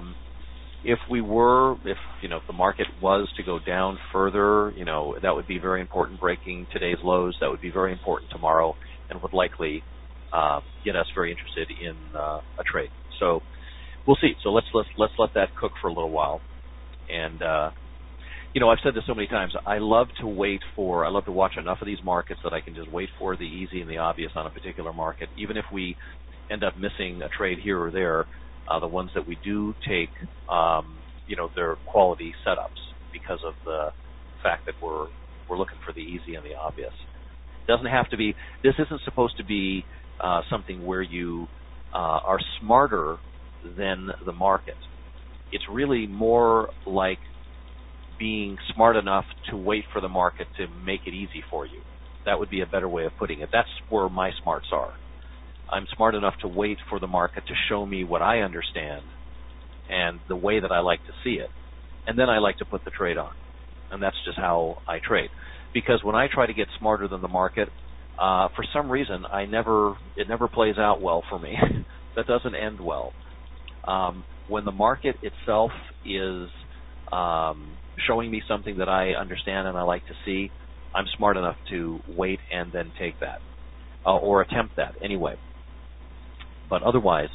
If the market was to go down further, that would be very important. Breaking today's lows, that would be very important tomorrow, and would likely get us very interested in a trade. So we'll see. So let's let that cook for a little while. And I've said this so many times. I love to watch enough of these markets that I can just wait for the easy and the obvious on a particular market, even if we end up missing a trade here or there. The ones that we do take, they're quality setups because of the fact that we're looking for the easy and the obvious. Doesn't have to be. This isn't supposed to be something where you are smarter than the market. It's really more like being smart enough to wait for the market to make it easy for you. That would be a better way of putting it. That's where my smarts are. I'm smart enough to wait for the market to show me what I understand and the way that I like to see it. And then I like to put the trade on. And that's just how I trade. Because when I try to get smarter than the market, for some reason, it never plays out well for me. That doesn't end well. When the market itself is showing me something that I understand and I like to see, I'm smart enough to wait and then take that, or attempt that anyway. But otherwise,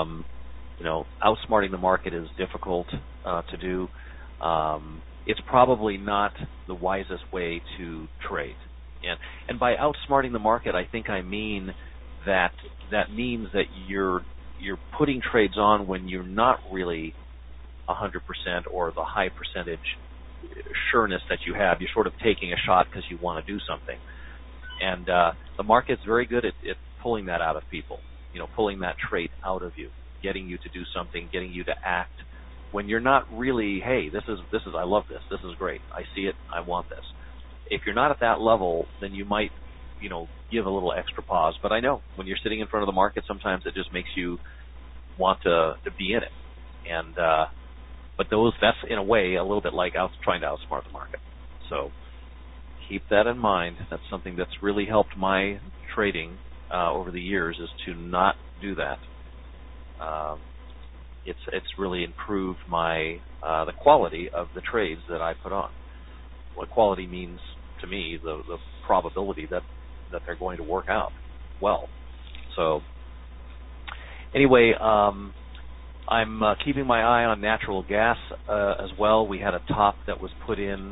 outsmarting the market is difficult to do. It's probably not the wisest way to trade. And by outsmarting the market, I think I mean that means that you're putting trades on when you're not really 100% or the high percentage sureness that you have. You're sort of taking a shot because you want to do something. And the market's very good at pulling that out of people, pulling that trait out of you, getting you to do something, getting you to act when you're not really, hey, this is I love this. This is great. I see it. I want this. If you're not at that level, then you might, give a little extra pause. But I know when you're sitting in front of the market, sometimes it just makes you want to be in it. And but that's in a way a little bit like trying to outsmart the market. So keep that in mind. That's something that's really helped my trading over the years, is to not do that. It's really improved the quality of the trades that I put on. What quality means to me, the probability that they're going to work out well. So anyway, I'm keeping my eye on natural gas as well. We had a top that was put in.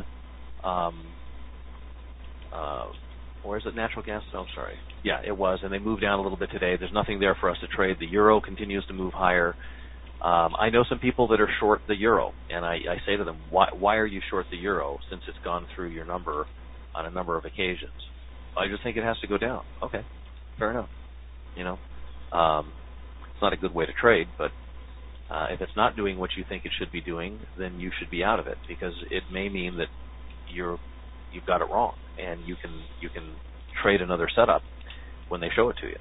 Or is it natural gas? No, I'm sorry. Yeah, it was, and they moved down a little bit today. There's nothing there for us to trade. The euro continues to move higher. I know some people that are short the euro, and I say to them, why are you short the euro since it's gone through your number on a number of occasions? I just think it has to go down. Okay, fair enough. It's not a good way to trade, but if it's not doing what you think it should be doing, then you should be out of it, because it may mean that you've got it wrong, and you can trade another setup when they show it to you.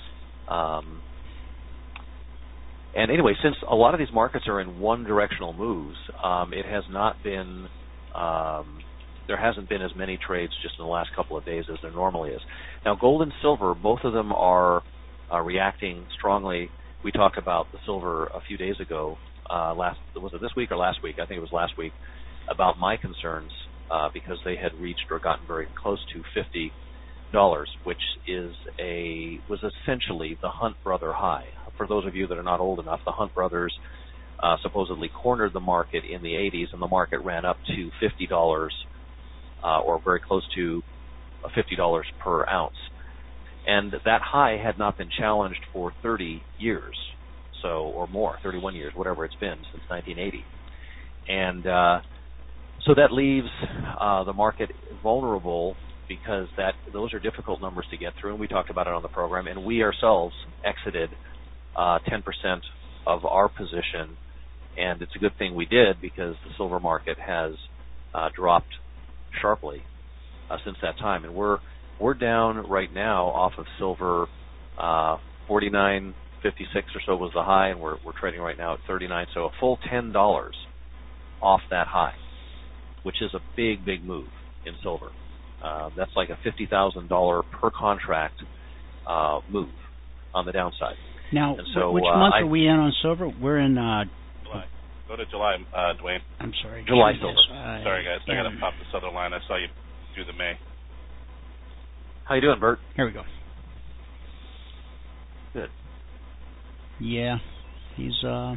And anyway, since a lot of these markets are in one directional moves, it has not been there hasn't been as many trades just in the last couple of days as there normally is. Now, gold and silver, both of them are reacting strongly. We talked about the silver a few days ago. Was it this week or last week? I think it was last week, about my concerns because they had reached or gotten very close to $50, which was essentially the Hunt brother high. For those of you that are not old enough, the Hunt brothers supposedly cornered the market in the 80s, and the market ran up to $50 or very close to $50 per ounce. And that high had not been challenged for 30 years, or more, 31 years, whatever it's been, since 1980. And so that leaves the market vulnerable because those are difficult numbers to get through, and we talked about it on the program, and we ourselves exited 10% of our position, and it's a good thing we did because the silver market has dropped sharply since that time, and we're down right now off of silver. 49.56 or so was the high, and we're trading right now at 39. So a full $10 off that high, which is a big move in silver. That's like a $50,000 per contract move on the downside. Now, so, which month are we in on silver? We're in July. Go to July, Dwayne. I'm sorry. July silver. Sorry, guys. I got to pop this other line. I saw you do the May. How you doing, Bert? Here we go. Good. Yeah, he's a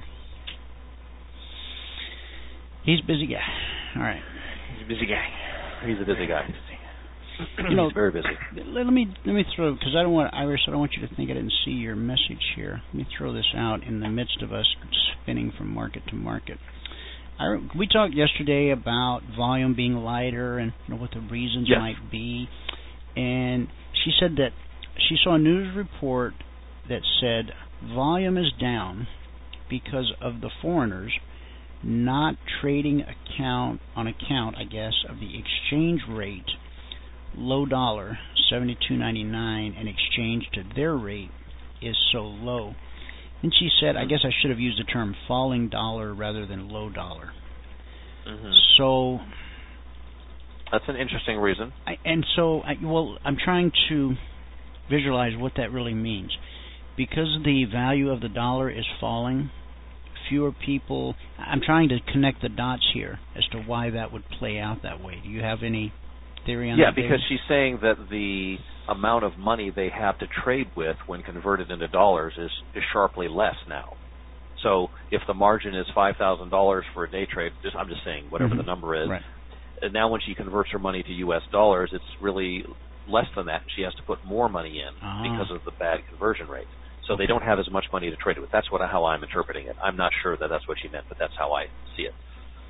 busy guy. All right. He's a busy guy. He's a busy guy. He's very busy. Let me throw, because I don't want Iris. I don't want you to think I didn't see your message here. Let me throw this out in the midst of us spinning from market to market. We talked yesterday about volume being lighter and what the reasons might be, and she said that she saw a news report that said volume is down because of the foreigners not trading on account, I guess, of the exchange rate, low dollar, $72.99, and exchange to their rate is so low. And she said, I guess I should have used the term falling dollar rather than low dollar. Mm-hmm. So that's an interesting reason. I'm trying to visualize what that really means. Because the value of the dollar is falling, fewer people... I'm trying to connect the dots here as to why that would play out that way. Do you have any theory on that? Yeah, because she's saying that the amount of money they have to trade with when converted into dollars is sharply less now. So if the margin is $5,000 for a day trade, I'm just saying whatever the number is, right. And now when she converts her money to U.S. dollars, it's really less than that. She has to put more money in because of the bad conversion rate. So they don't have as much money to trade it with. That's how I'm interpreting it. I'm not sure that that's what she meant, but that's how I see it.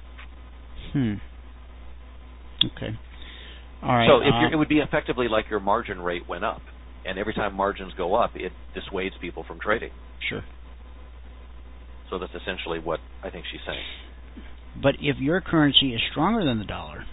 Okay. All right. So it would be effectively like your margin rate went up, and every time margins go up, it dissuades people from trading. Sure. So that's essentially what I think she's saying. But if your currency is stronger than the dollar,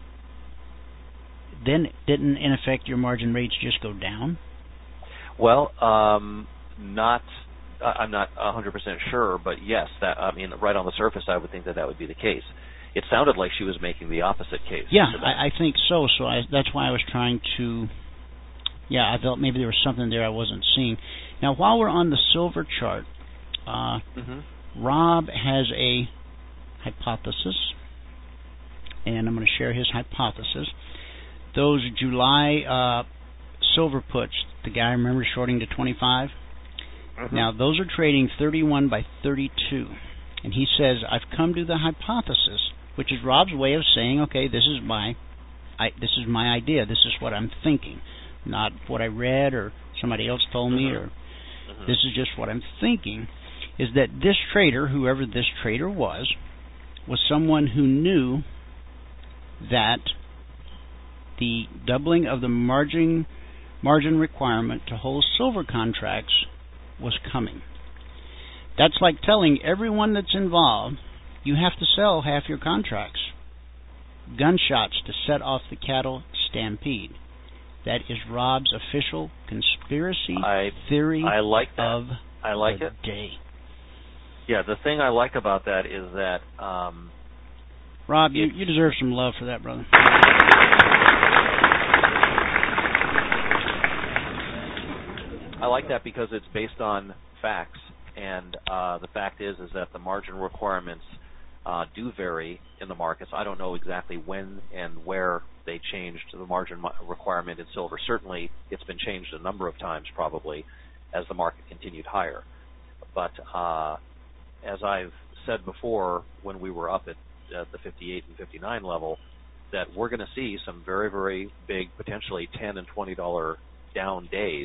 then didn't, in effect, your margin rates just go down? Well, I'm not 100% sure, but yes, right on the surface, I would think that would be the case. It sounded like she was making the opposite case. Yeah, I think so. So that's why I was trying to. Yeah, I felt maybe there was something there I wasn't seeing. Now, while we're on the silver chart, Rob has a hypothesis, and I'm going to share his hypothesis. Those July silver puts, the guy, remember, shorting to 25? Now, those are trading 31 by 32. And he says, I've come to the hypothesis, which is Rob's way of saying, okay, this is my idea. This is what I'm thinking. Not what I read or somebody else told me, or this is just what I'm thinking, is that this trader, whoever this trader was someone who knew that the doubling of the margin requirement to hold silver contracts was coming. That's like telling everyone that's involved, you have to sell half your contracts. Gunshots to set off the cattle stampede. That is Rob's official conspiracy theory I like that. of I like the it. day. Yeah, the thing I like about that is that Rob, you deserve some love for that, brother. I like that because it's based on facts, and the fact is that the margin requirements do vary in the markets. I don't know exactly when and where they changed the margin requirement in silver. Certainly, it's been changed a number of times, probably, as the market continued higher. But as I've said before, when we were up at the 58 and 59 level, that we're going to see some very, very big, potentially $10 and $20 down days.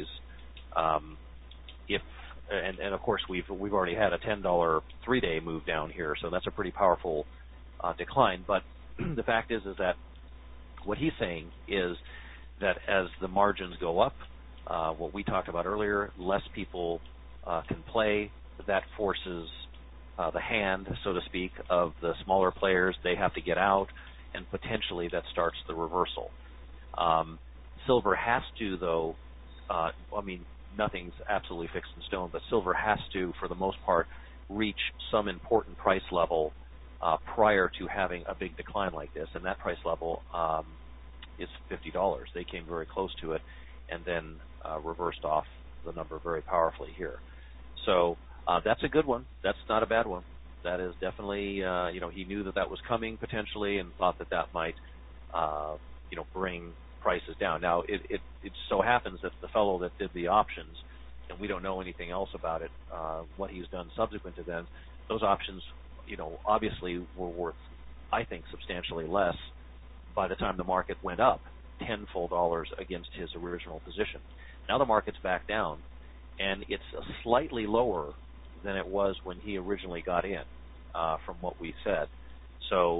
And of course we've already had a $10 3-day move down here, so that's a pretty powerful decline. But the fact is that what he's saying is that as the margins go up, what we talked about earlier, less people can play. That forces the hand, so to speak, of the smaller players. They have to get out, and potentially that starts the reversal. Silver has to, though. Nothing's absolutely fixed in stone, but silver has to, for the most part, reach some important price level prior to having a big decline like this, and that price level is $50. They came very close to it and then reversed off the number very powerfully here. So that's a good one. That's not a bad one. That is definitely, he knew that was coming potentially and thought that might, bring prices down. Now, it so happens that the fellow that did the options, and we don't know anything else about it, what he's done subsequent to then, those options, obviously were worth, I think, substantially less by the time the market went up $10 full against his original position. Now the market's back down, and it's slightly lower than it was when he originally got in, from what we said. So,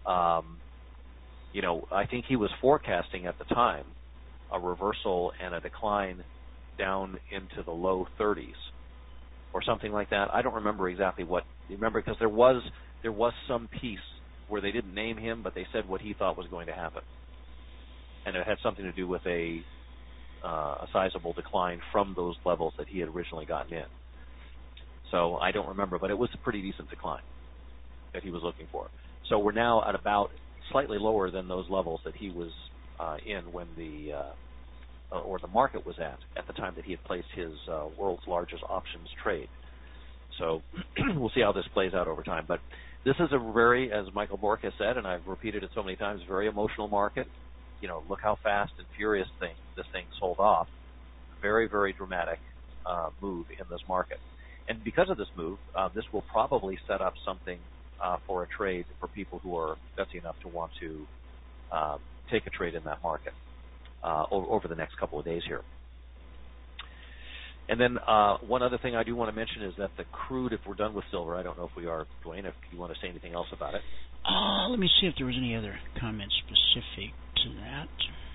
I think he was forecasting at the time a reversal and a decline down into the low 30s or something like that. I don't remember exactly what. Remember, because there was some piece where they didn't name him, but they said what he thought was going to happen, and it had something to do with a sizable decline from those levels that he had originally gotten in. So I don't remember, but it was a pretty decent decline that he was looking for. So we're now at about slightly lower than those levels that he was in when the market was at the time that he had placed his world's largest options trade. So we'll see how this plays out over time. But this is a very, as Michael Bork has said, and I've repeated it so many times, very emotional market. Look how fast and furious this thing sold off. Very, very dramatic move in this market. And because of this move, this will probably set up something for a trade for people who are gutsy enough to want to take a trade in that market over the next couple of days here. And then one other thing I do want to mention is that the crude, if we're done with silver, I don't know if we are, Dwayne, if you want to say anything else about it. Let me see if there was any other comments specific to that.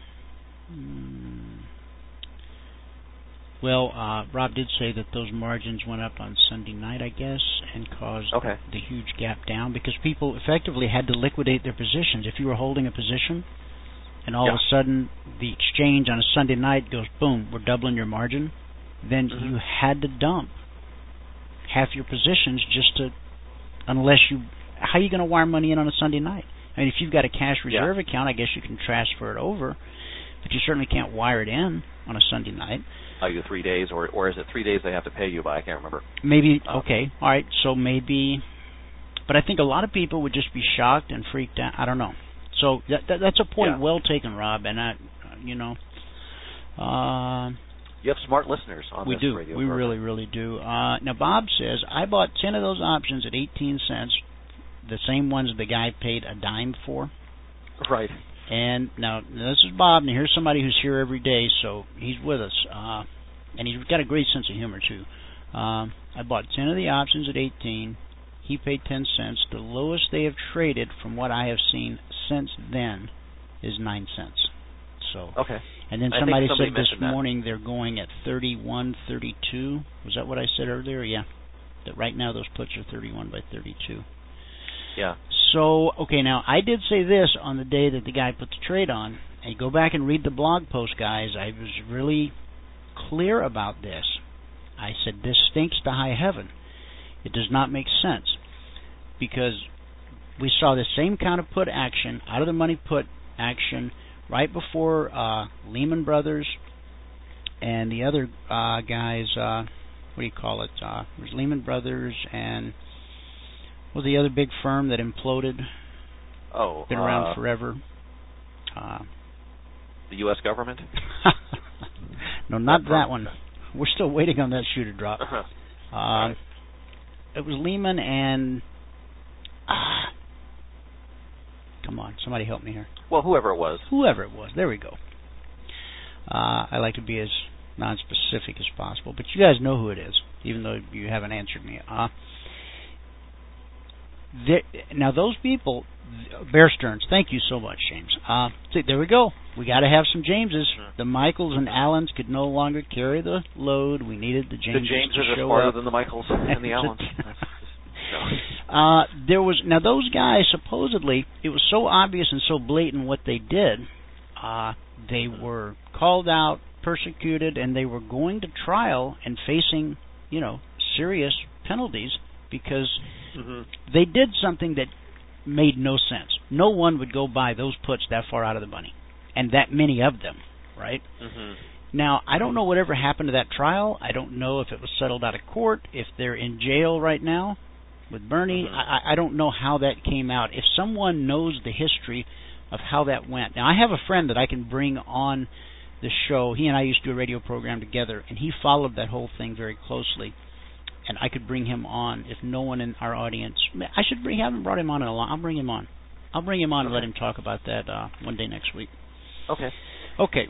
Well, Rob did say that those margins went up on Sunday night, I guess, and caused the huge gap down because people effectively had to liquidate their positions. If you were holding a position and all of a sudden the exchange on a Sunday night goes, boom, we're doubling your margin, then you had to dump half your positions unless you, how are you going to wire money in on a Sunday night? I mean, if you've got a cash reserve account, I guess you can transfer it over, but you certainly can't wire it in on a Sunday night. You 3 days, or is it 3 days they have to pay you by? I can't remember. Maybe, okay, all right, so maybe, but I think a lot of people would just be shocked and freaked out. I don't know. So that's a point well taken, Rob, and you have smart listeners on this radio program. We really, really do. Now, Bob says, I bought 10 of those options at 18 cents, the same ones the guy paid a dime for. Right. And now this is Bob, and here's somebody who's here every day, so he's with us. And he's got a great sense of humor, too. I bought 10 of the options at 18. He paid 10 cents. The lowest they have traded from what I have seen since then is 9 cents. So, and then somebody said this morning they're going at 31.32. Was that what I said earlier? Yeah. That right now those puts are 31 by 32. Yeah. So, okay, now I did say this on the day that the guy put the trade on. And go back and read the blog post, guys. I was really clear about this. I said, this stinks to high heaven. It does not make sense. Because we saw the same kind of put action, out of the money put action, right before Lehman Brothers and the other guys, what do you call it? It was Lehman Brothers and what was the other big firm that imploded? Oh, been around forever. The U.S. government? No, not that one. We're still waiting on that shoe to drop. Right. It was Lehman and... come on, somebody help me here. Well, whoever it was. Whoever it was. There we go. I like to be as non-specific as possible, but you guys know who it is, even though you haven't answered me. Now, those people... Bear Stearns, thank you so much, James. See, there we go. We got to have some Jameses. The Michaels and Allens could no longer carry the load. We needed the Jameses. The Jameses to are show smarter up. than the Michaels and the Allens. There was now those guys. Supposedly, it was so obvious and so blatant what they did. They were called out, persecuted, and they were going to trial and facing, serious penalties because they did something that made no sense. No one would go buy those puts that far out of the money, and that many of them, right? Now, I don't know whatever happened to that trial. I don't know if it was settled out of court, if they're in jail right now with Bernie. I don't know how that came out. If someone knows the history of how that went. Now, I have a friend that I can bring on the show. He and I used to do a radio program together, and he followed that whole thing very closely. And I could bring him on if no one in our audience... I haven't brought him on in a long... I'll bring him on. And let him talk about that one day next week. Okay. Okay.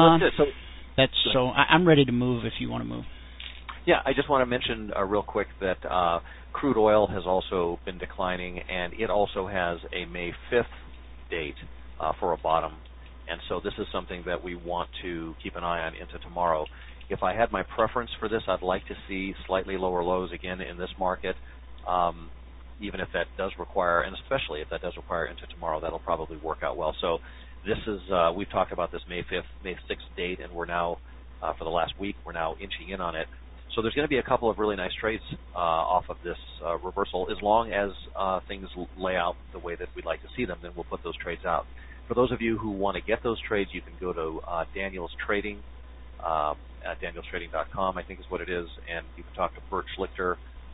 I'm ready to move if you want to move. Yeah, I just want to mention real quick that crude oil has also been declining, and it also has a May 5th date for a bottom. And so this is something that we want to keep an eye on into tomorrow. If I had my preference for this, I'd like to see slightly lower lows again in this market, even if that does require, and especially if that does require into tomorrow, that'll probably work out well. So this is, we've talked about this May 5th, May 6th date, and we're now, for the last week, we're now inching in on it. So there's going to be a couple of really nice trades off of this reversal. As long as things lay out the way that we'd like to see them, then we'll put those trades out. For those of you who want to get those trades, you can go to Daniel's Trading, at danielstrading.com, I think is what it is, and you can talk to Bert Schlichter,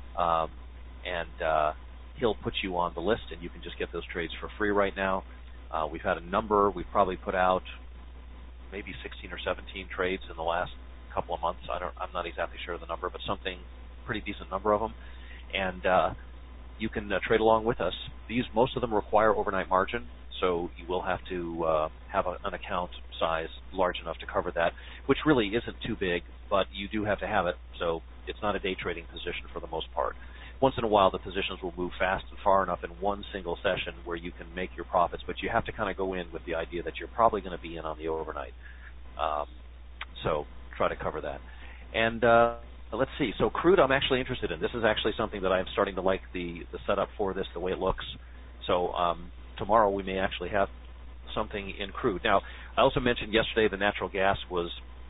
and he'll put you on the list, and you can just get those trades for free right now. We've had a number. We've probably put out maybe 16 or 17 trades in the last couple of months. I'm not exactly sure of the number, but something pretty decent number of them, and you can trade along with us. Most of them require overnight margin, so you will have to have an account size large enough to cover that, which really isn't too big, but you do have to have it, so it's not a day trading position for the most part. Once in a while, the positions will move fast and far enough in one single session where you can make your profits, but you have to kind of go in with the idea that you're probably going to be in on the overnight. So try to cover that. And let's see. So crude I'm actually interested in. This is actually something that I'm starting to like the setup for this, the way it looks. So tomorrow we may actually have something in crude. Now, I also mentioned yesterday the natural gas was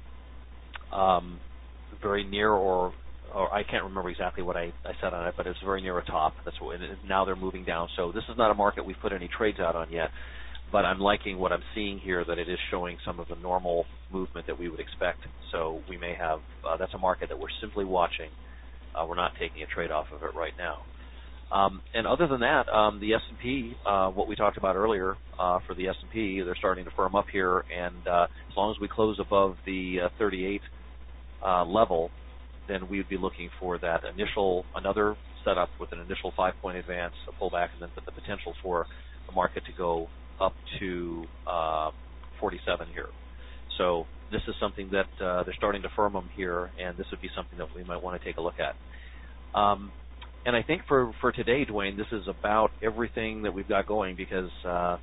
very near, or I can't remember exactly what I said on it, but it's very near a top. That's what, and now they're moving down. So this is not a market we've put any trades out on yet, but I'm liking what I'm seeing here, that it is showing some of the normal movement that we would expect. So we may have, that's a market that we're simply watching. We're not taking a trade off of it right now. And other than that, the S&P, what we talked about earlier for the S&P, they're starting to firm up here, and as long as we close above the 38 level, then we would be looking for that another setup with an initial 5-point advance, a pullback, and then the potential for the market to go up to 47 here. So this is something that they're starting to firm them here, and this would be something that we might want to take a look at. And I think for today, Dwayne, this is about everything that we've got going, because a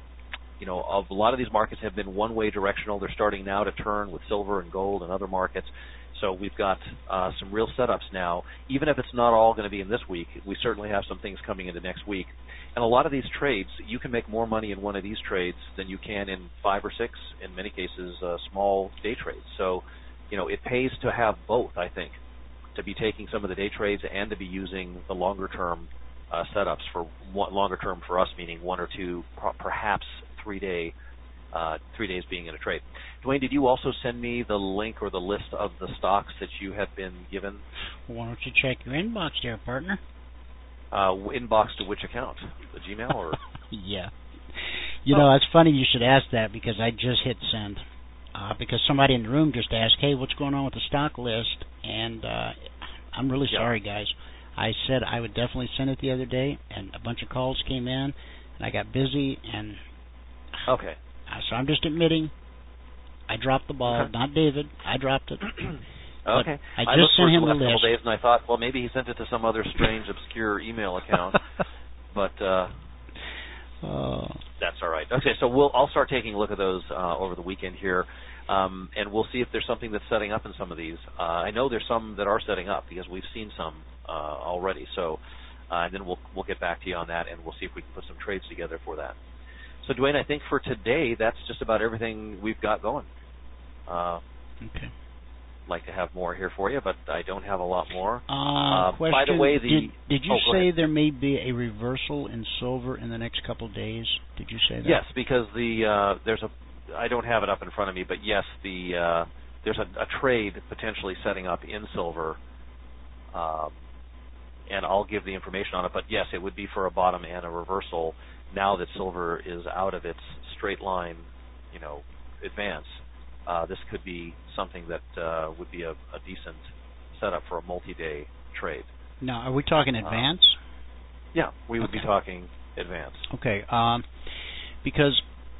lot of these markets have been one-way directional. They're starting now to turn with silver and gold and other markets. So we've got some real setups now. Even if it's not all going to be in this week, we certainly have some things coming into next week. And a lot of these trades, you can make more money in one of these trades than you can in 5 or 6, in many cases, small day trades. So, it pays to have both, I think, to be taking some of the day trades and to be using the longer-term setups for longer term for us, meaning 1 or 2, perhaps 3 days being in a trade. Dwayne, did you also send me the link or the list of the stocks that you have been given? Why don't you check your inbox there, partner? Inbox to which account? The Gmail or? Yeah. It's funny you should ask that because I just hit send. Because somebody in the room just asked, hey, what's going on with the stock list? And I'm really sorry, guys. I said I would definitely send it the other day, and a bunch of calls came in, and I got busy, and okay. So I'm just admitting I dropped the ball. Okay. Not David. I dropped it. Okay. I just sent him the list. Couple days, and I thought, well, maybe he sent it to some other strange, obscure email account. But that's all right. Okay, so I'll start taking a look at those over the weekend here, and we'll see if there's something that's setting up in some of these. I know there's some that are setting up because we've seen some already. So, and then we'll get back to you on that, and we'll see if we can put some trades together for that. So, Dwayne, I think for today, that's just about everything we've got going. Okay. I'd like to have more here for you, but I don't have a lot more. Question, by the way, did you say ahead. there may be a reversal in silver in the next couple of days? Did you say that? Yes, because I don't have it up in front of me, but yes, there's a trade potentially setting up in silver, and I'll give the information on it. But yes, it would be for a bottom and a reversal. Now that silver is out of its straight line, advance, this could be something that would be a decent setup for a multi-day trade. Now, are we talking advance? Yeah, we would be talking advance. Okay, because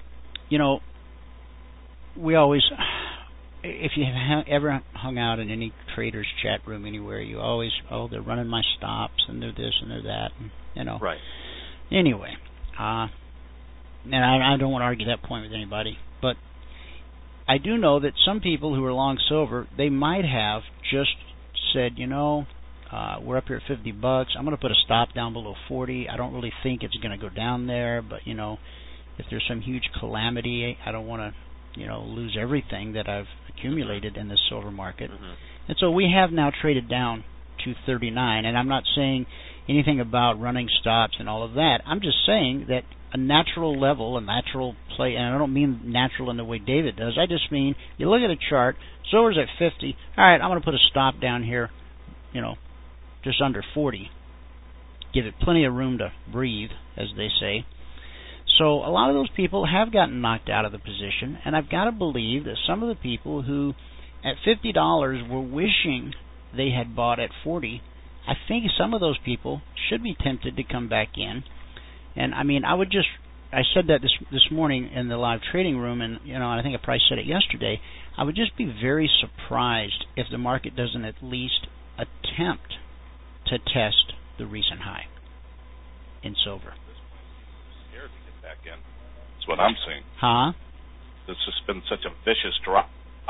we always, if you have ever hung out in any trader's chat room anywhere, you always, they're running my stops and they're this and they're that, and, Right. Anyway, and I don't want to argue that point with anybody, but I do know that some people who are long silver, they might have just said, we're up here at $50. I'm going to put a stop down below 40. I don't really think it's going to go down there, but if there's some huge calamity, I don't want to lose everything that I've accumulated in this silver market. Mm-hmm. And so we have now traded down to 39, and I'm not saying anything about running stops and all of that. I'm just saying that a natural level, a natural play, and I don't mean natural in the way David does. I just mean you look at a chart, silver's at 50. All right, I'm going to put a stop down here, just under 40. Give it plenty of room to breathe, as they say. So a lot of those people have gotten knocked out of the position, and I've got to believe that some of the people who at $50 were wishing they had bought at 40, I think some of those people should be tempted to come back in. And I mean, I said that this morning in the live trading room, and I think I probably said it yesterday. I would just be very surprised if the market doesn't at least attempt to test the recent high in silver. Scared to get back in. That's what I'm seeing. Huh? It's just been such a vicious drop.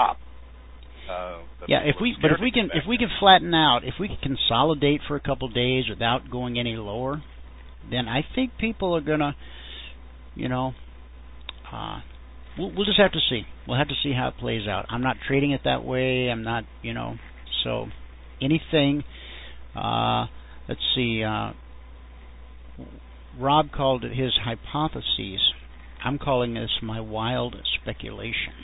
Yeah, if we can flatten out, if we can consolidate for a couple of days without going any lower, then I think people are gonna, we'll just have to see. We'll have to see how it plays out. I'm not trading it that way. I'm not, so anything. Let's see. Rob called it his hypotheses. I'm calling this my wild speculation.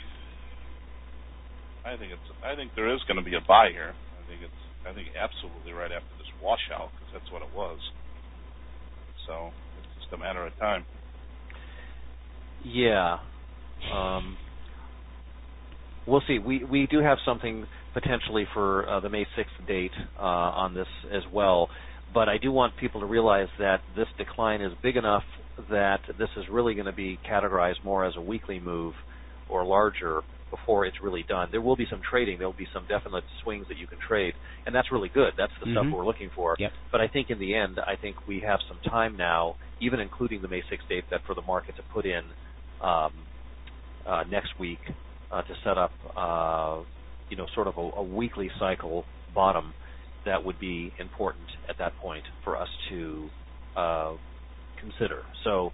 I think there is going to be a buy here. I think absolutely right after this washout, because that's what it was. So it's just a matter of time. Yeah. We'll see. We do have something potentially for the May 6th date on this as well. But I do want people to realize that this decline is big enough that this is really going to be categorized more as a weekly move or larger before it's really done. There will be some trading. There will be some definite swings that you can trade, and that's really good. That's the stuff we're looking for. Yep. But I think in the end, we have some time now, even including the May 6th date, that for the market to put in next week to set up sort of a weekly cycle bottom that would be important at that point for us to consider. So,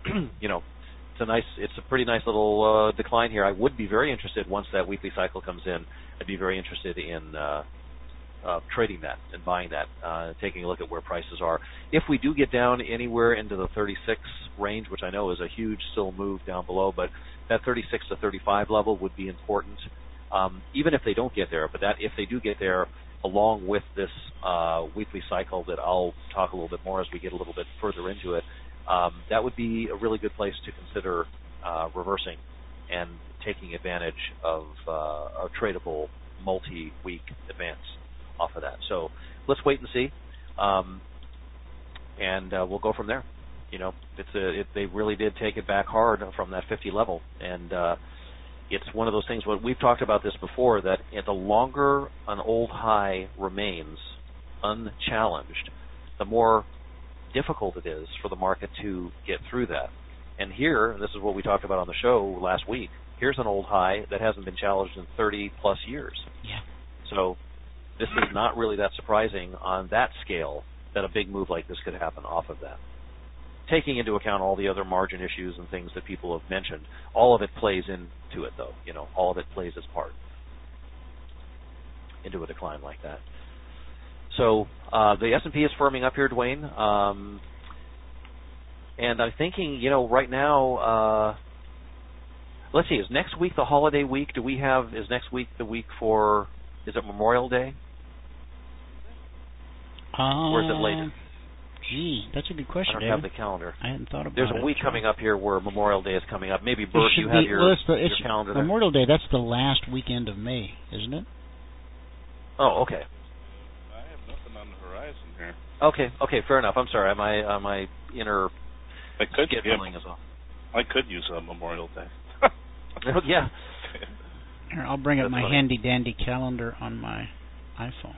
it's a pretty nice little decline here. I would be very interested once that weekly cycle comes in. I'd be very interested in trading that and buying that, taking a look at where prices are. If we do get down anywhere into the 36 range, which I know is a huge still move down below, but that 36 to 35 level would be important, even if they don't get there. But that if they do get there, along with this weekly cycle that I'll talk a little bit more as we get a little bit further into it, that would be a really good place to consider reversing and taking advantage of a tradable multi-week advance off of that. So let's wait and see, and we'll go from there. They really did take it back hard from that 50 level, and it's one of those things. We've talked about this before, that the longer an old high remains unchallenged, the more difficult it is for the market to get through that. And here, and this is what we talked about on the show last week, here's an old high that hasn't been challenged in 30 plus years. Yeah. So this is not really that surprising on that scale that a big move like this could happen off of that. Taking into account all the other margin issues and things that people have mentioned, all of it plays into it, though. All of it plays its part into a decline like that. So the S&P is firming up here, Dwayne. And I'm thinking, right now, let's see, is next week the holiday week? Is next week the week for, is it Memorial Day? Or is it later? Gee, that's a good question, I don't have the calendar. I hadn't thought about it. There's a week coming up here where Memorial Day is coming up. Maybe, Bert, you have your calendar there. Memorial Day, that's the last weekend of May, isn't it? Oh, okay. I have nothing on the horizon here. Okay, fair enough. I'm sorry. My inner scheduling is off. I could use a Memorial Day. Yeah. Here, I'll bring up my handy-dandy calendar on my iPhone.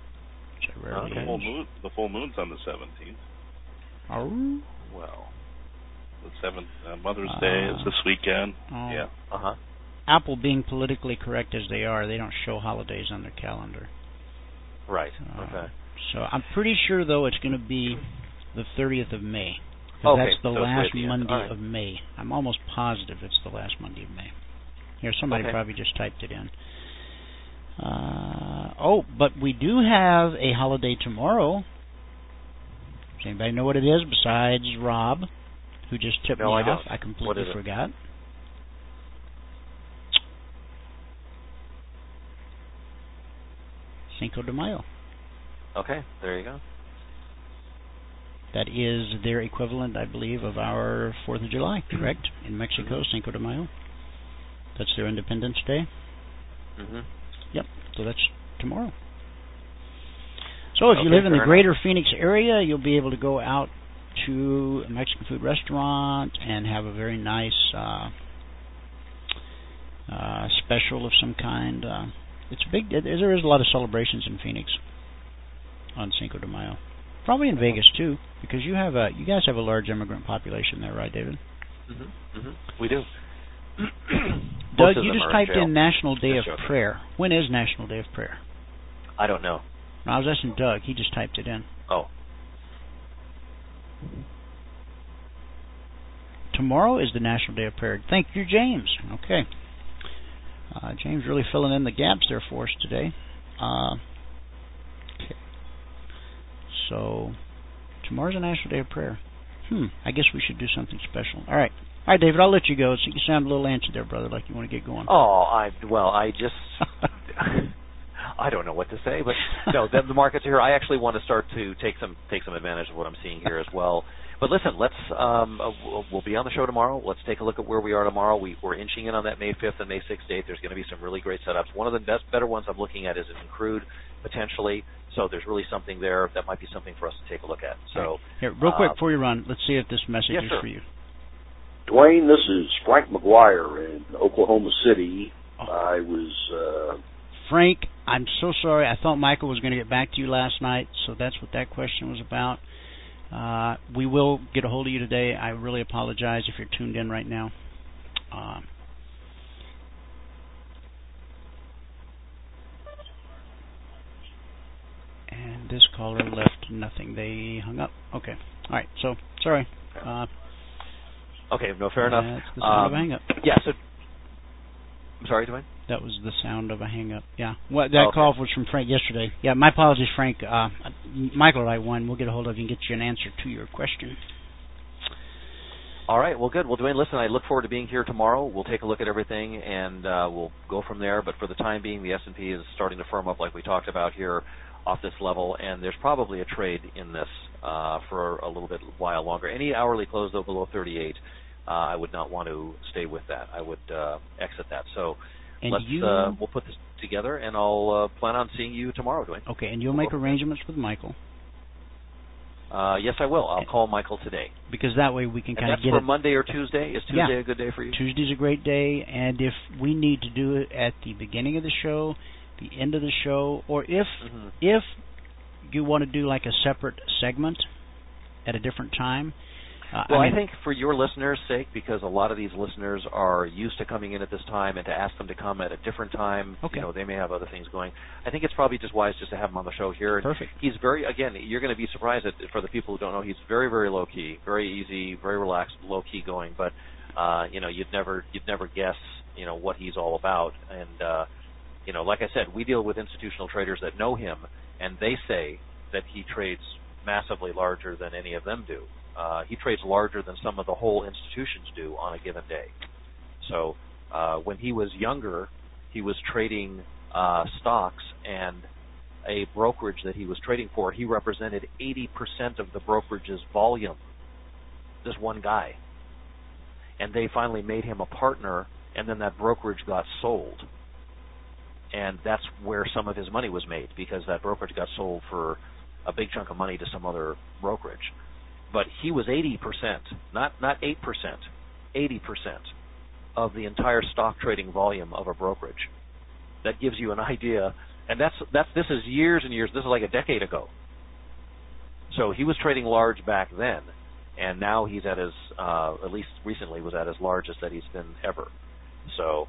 The full moon's on the 17th. Oh. Well. The 7th, Mother's Day is this weekend. Oh. Yeah. Uh-huh. Apple being politically correct as they are, they don't show holidays on their calendar. Right. Okay. So I'm pretty sure, though, it's going to be the 30th of May. Okay. That's the last Monday right. of May. I'm almost positive it's the last Monday of May. Here, somebody probably just typed it in. But we do have a holiday tomorrow. Does anybody know what it is besides Rob, who just tipped me off? I completely forgot. Cinco de Mayo. Okay, there you go. That is their equivalent, I believe, of our 4th of July, correct? In Mexico, Cinco de Mayo. That's their Independence Day. Mm-hmm. Yep, so that's tomorrow. So if you live in the greater Phoenix area, you'll be able to go out to a Mexican food restaurant and have a very nice special of some kind. It's big. There is a lot of celebrations in Phoenix on Cinco de Mayo. Probably in Vegas too, because you guys have a large immigrant population there, right, David? Mm-hmm. Mm-hmm. We do. Doug, you just typed in National Day of Prayer. When is National Day of Prayer? I don't know. No, I was asking Doug. He just typed it in. Oh. Tomorrow is the National Day of Prayer. Thank you, James. Okay. James really filling in the gaps there for us today. Okay. So, tomorrow's the National Day of Prayer. I guess we should do something special. All right, David, I'll let you go. So you sound a little antsy there, brother, like you want to get going. Oh, I don't know what to say, but no, the markets are here. I actually want to start to take some advantage of what I'm seeing here as well. But listen, let's we'll be on the show tomorrow. Let's take a look at where we are tomorrow. We're inching in on that May 5th and May 6th date. There's going to be some really great setups. One of the better ones I'm looking at is in crude, potentially. So there's really something there that might be something for us to take a look at. So here, real quick before you run, let's see if this message is for you. Dwayne, this is Frank McGuire in Oklahoma City. I was... Frank, I'm so sorry. I thought Michael was going to get back to you last night, so that's what that question was about. We will get a hold of you today. I really apologize if you're tuned in right now. caller left nothing. They hung up. Okay. All right. So, sorry. Okay, no, fair enough. That's the sound of a hang-up. Yeah, so... I'm sorry, Dwayne? That was the sound of a hang-up. Yeah. That call was from Frank yesterday. Yeah, my apologies, Frank. Michael and I won. We'll get a hold of you and get you an answer to your question. All right, well, good. Well, Dwayne, listen, I look forward to being here tomorrow. We'll take a look at everything, and we'll go from there. But for the time being, the S&P is starting to firm up like we talked about here off this level, and there's probably a trade in this for a little bit while longer. Any hourly close, though, below 38, I would not want to stay with that. I would exit that. So we'll put this together, and I'll plan on seeing you tomorrow, Dwayne. Okay, and you'll make arrangements with Michael. Yes, I will. I'll call Michael today. Because that way we can kind of get it. And that's for Monday or Tuesday? Is Tuesday a good day for you? Tuesday's a great day, and if we need to do it at the beginning of the show, the end of the show, or if you want to do like a separate segment at a different time. I think for your listeners' sake, because a lot of these listeners are used to coming in at this time, and to ask them to come at a different time, they may have other things going. I think it's probably just wise just to have him on the show here. Perfect. He's you're going to be surprised for the people who don't know, he's very, very low-key, very easy, very relaxed, low-key going, but, you'd never guess, what he's all about. And, like I said, we deal with institutional traders that know him, and they say that he trades massively larger than any of them do. He trades larger than some of the whole institutions do on a given day. So when he was younger, he was trading stocks, and a brokerage that he was trading for, he represented 80% of the brokerage's volume, just one guy. And they finally made him a partner, and then that brokerage got sold. And that's where some of his money was made, because that brokerage got sold for a big chunk of money to some other brokerage. But he was 80%, not 8%, 80% of the entire stock trading volume of a brokerage. That gives you an idea, and this is years and years. This is like a decade ago. So he was trading large back then, and now he's at his, at least recently, was at his largest that he's been ever. So,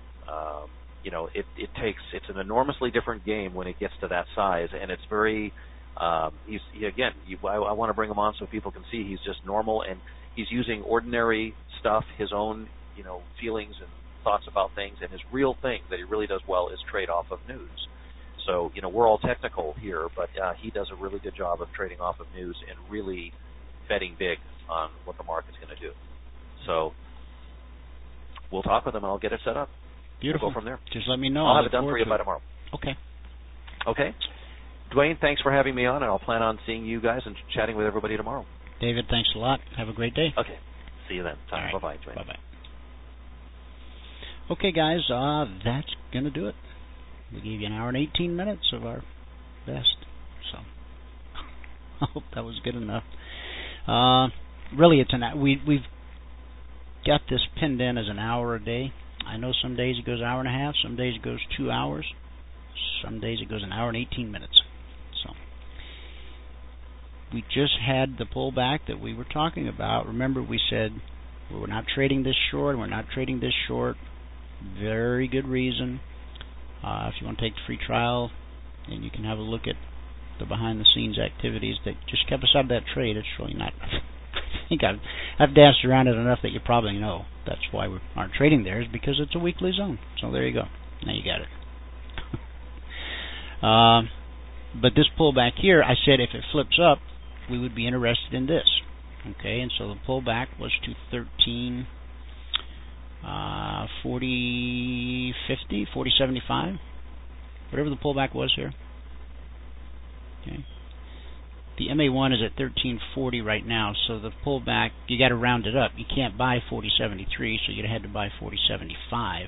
it's an enormously different game when it gets to that size, and it's very. I want to bring him on so people can see he's just normal, and he's using ordinary stuff, his own, feelings and thoughts about things, and his real thing that he really does well is trade off of news. So, we're all technical here, but he does a really good job of trading off of news and really betting big on what the market's going to do. So, we'll talk with him, and I'll get it set up. Beautiful. We'll go from there. Just let me know. I'll have it done for you by tomorrow. Okay. Okay. Dwayne, thanks for having me on, and I'll plan on seeing you guys and chatting with everybody tomorrow. David, thanks a lot. Have a great day. Okay. See you then. All right. Bye-bye, Dwayne. Bye-bye. Okay, guys, that's going to do it. We gave you an hour and 18 minutes of our best, so I hope that was good enough. Really, it's we've got this pinned in as an hour a day. I know some days it goes an hour and a half, some days it goes 2 hours, some days it goes an hour and 18 minutes. So we just had the pullback that we were talking about. Remember, we said we're not trading this short, we're not trading this short. Very good reason. If you want to take the free trial, and you can have a look at the behind-the-scenes activities that just kept us out of that trade. It's really not. I think I've danced around it enough that you probably know. That's why we aren't trading there, is because it's a weekly zone. So there you go. Now you got it. But this pullback here, I said if it flips up, we would be interested in this. Okay, and so the pullback was to 13. 40.50, 40.75, whatever the pullback was here. Okay. The MA1 is at 13.40 right now, so the pullback, you got to round it up. You can't buy 40.73, so you'd have had to buy 40.75.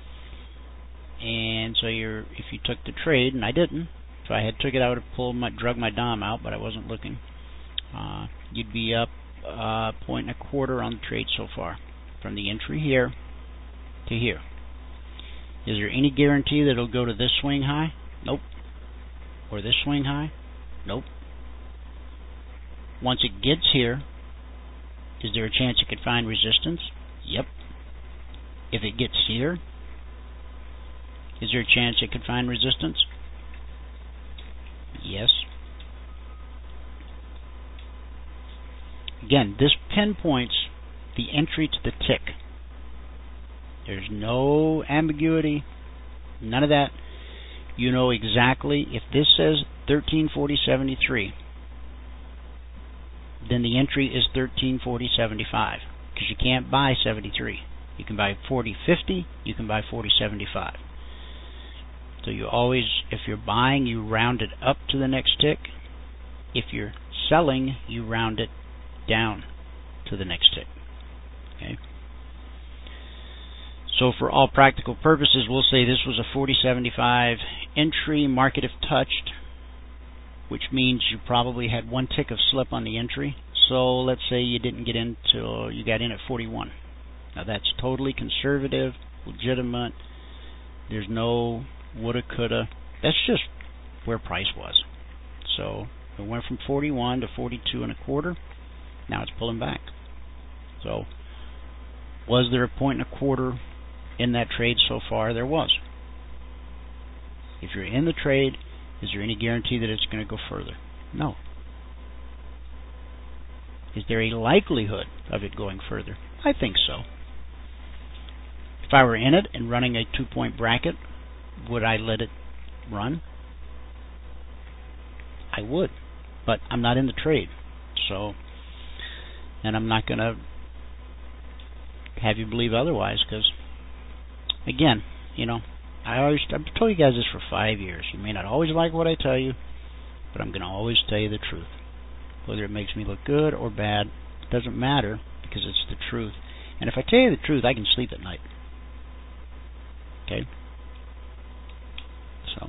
And so if you took the trade, and I didn't, if I had took it, I would have drug my Dom out, but I wasn't looking. You'd be up a point and a quarter on the trade so far, from the entry here to here. Is there any guarantee that it'll go to this swing high? Nope. Or this swing high? Nope. Once it gets here, is there a chance it could find resistance? Yep. If it gets here, is there a chance it could find resistance? Yes. Again, this pinpoints the entry to the tick. There's no ambiguity, none of that. You know exactly, if this says 1340.73, then the entry is 1340.75, because you can't buy 73. You can buy 40.50, you can buy 40.75. So you always, if you're buying, you round it up to the next tick. If you're selling, you round it down to the next tick. Okay. So for all practical purposes, we'll say this was a 40.75 entry, market if touched, which means you probably had one tick of slip on the entry. So let's say you didn't get in till you got in at 41. Now that's totally conservative, legitimate. There's no woulda, coulda. That's just where price was. So it went from 41 to 42 and a quarter. Now it's pulling back. So was there a point and a quarter in that trade so far? There was. If you're in the trade, is there any guarantee that it's going to go further? No. Is there a likelihood of it going further? I think so. If I were in it and running a 2-point bracket, would I let it run? I would, but I'm not in the trade. So, and I'm not going to have you believe otherwise, because, again, you know, I've told you guys this for 5 years. You may not always like what I tell you, but I'm going to always tell you the truth. Whether it makes me look good or bad, it doesn't matter, because it's the truth. And if I tell you the truth, I can sleep at night. Okay? So,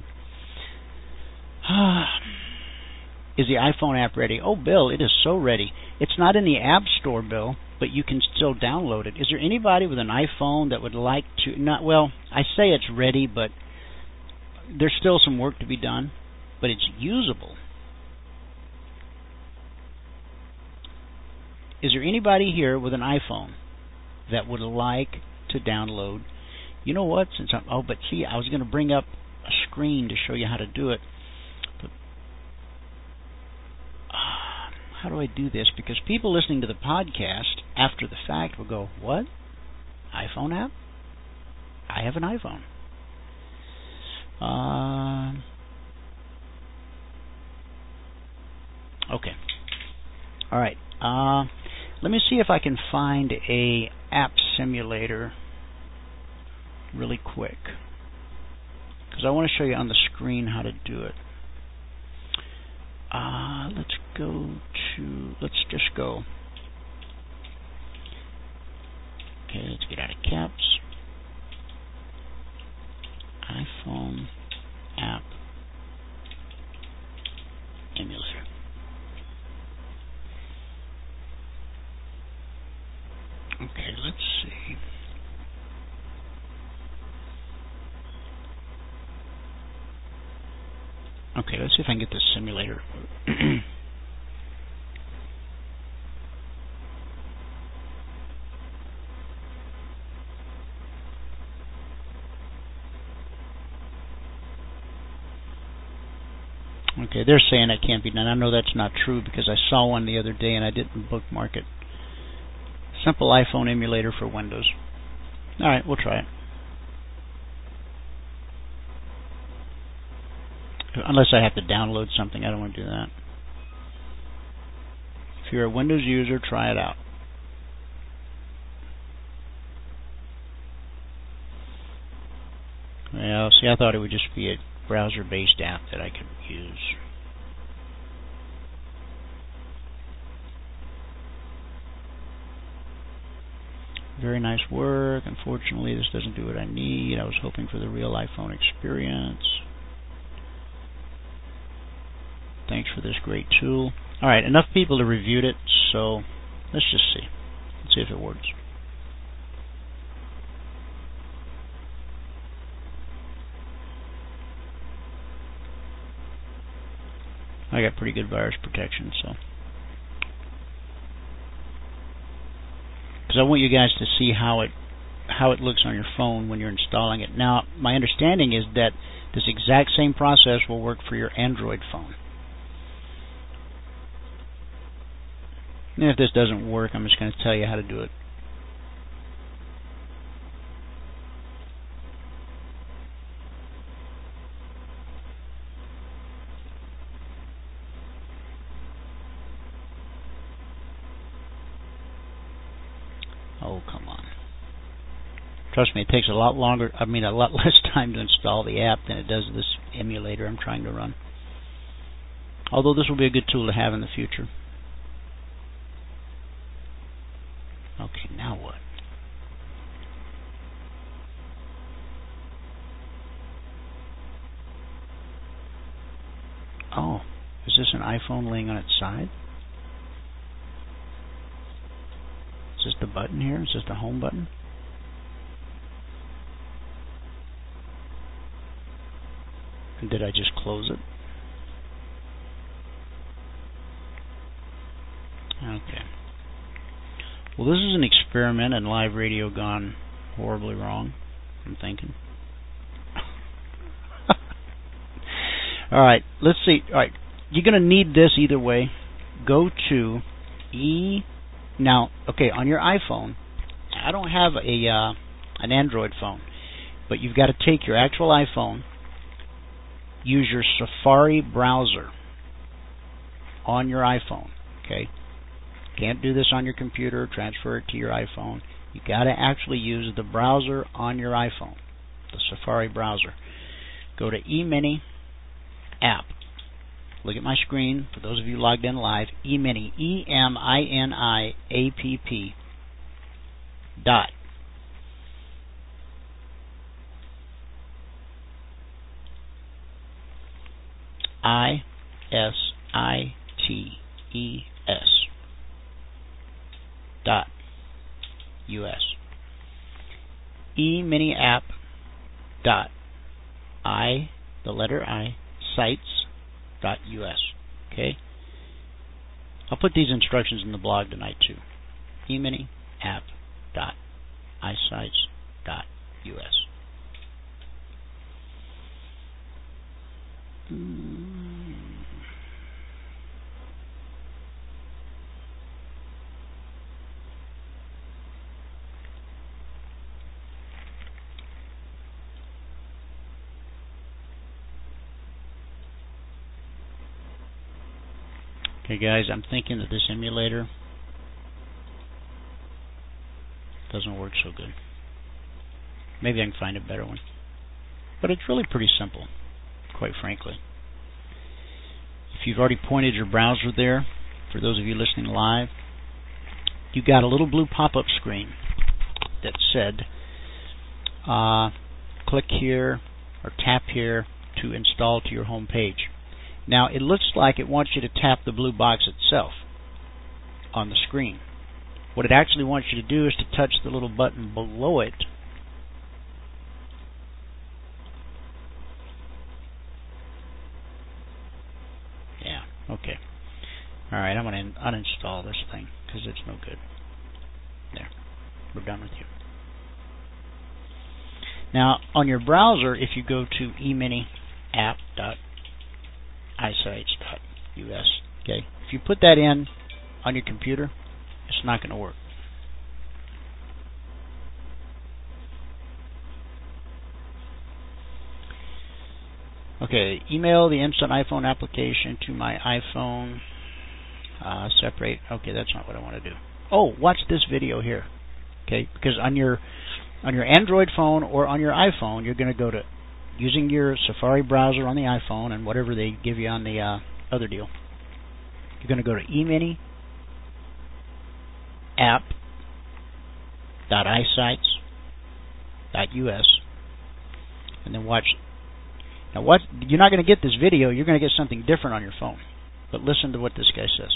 is the iPhone app ready? Oh, Bill, it is so ready. It's not in the App Store, Bill, but you can still download it. Is there anybody with an iPhone that would like to... Not, well, I say it's ready, but there's still some work to be done, but it's usable. Is there anybody here with an iPhone that would like to download? You know what? But see, I was going to bring up a screen to show you how to do it. But how do I do this? Because people listening to the podcast after the fact will go, what? iPhone app? I have an iPhone. Okay. All right. Let me see if I can find a app simulator really quick, because I want to show you on the screen how to do it. Let's just go. Okay, let's get out of caps. iPhone app emulator. Okay, let's see. Okay, let's see if I can get this simulator. Okay, they're saying it can't be done. I know that's not true because I saw one the other day and I didn't bookmark it. Simple iPhone emulator for Windows. Alright, we'll try it. Unless I have to download something, I don't want to do that. If you're a Windows user, try it out. Well, see, I thought it would just be a browser-based app that I could use. Very nice work. Unfortunately, this doesn't do what I need. I was hoping for the real iPhone experience. Thanks for this great tool. Alright, enough people have reviewed it, so let's just see. Let's see if it works. I got pretty good virus protection, so. Because I want you guys to see how it looks on your phone when you're installing it. Now, my understanding is that this exact same process will work for your Android phone. And if this doesn't work, I'm just going to tell you how to do it. Oh, come on. Trust me, it takes a lot less time to install the app than it does this emulator I'm trying to run. Although this will be a good tool to have in the future. Okay, now what? Oh, is this an iPhone laying on its side? Is this the button here? Is this the home button? And did I just close it? Okay. Well, this is an experiment in live radio gone horribly wrong, I'm thinking. Alright, let's see. Alright, you're going to need this either way. Go to Now, okay, on your iPhone, I don't have an Android phone, but you've got to take your actual iPhone, use your Safari browser on your iPhone, okay? Can't do this on your computer, transfer it to your iPhone. You got to actually use the browser on your iPhone, the Safari browser. Go to eMini app. Look at my screen. For those of you logged in live, eMini, EMINIAPP dot ISITES dot US. eMini app dot the letter I, sites.us. Okay? I'll put these instructions in the blog tonight too. eMini app dot isites.us. Okay, guys, I'm thinking that this emulator doesn't work so good. Maybe I can find a better one. But it's really pretty simple, quite frankly. If you've already pointed your browser there, for those of you listening live, you got a little blue pop-up screen that said, click here or tap here to install to your home page. Now, it looks like it wants you to tap the blue box itself on the screen. What it actually wants you to do is to touch the little button below it. Yeah, okay. Alright, I'm going to uninstall this thing because it's no good. There, we're done with you. Now, on your browser, if you go to eminiapp.isites.us, okay, if you put that in on your computer, it's not going to work. Okay, email the instant iPhone application to my iPhone. Separate. Okay, that's not what I want to do. Oh, watch this video here. Okay, because on your Android phone or on your iPhone, you're going to go to using your Safari browser on the iPhone and whatever they give you on the other deal. You're going to go to eMini app.isites.us and then watch. Now, what you're not going to get this video. You're going to get something different on your phone. But listen to what this guy says.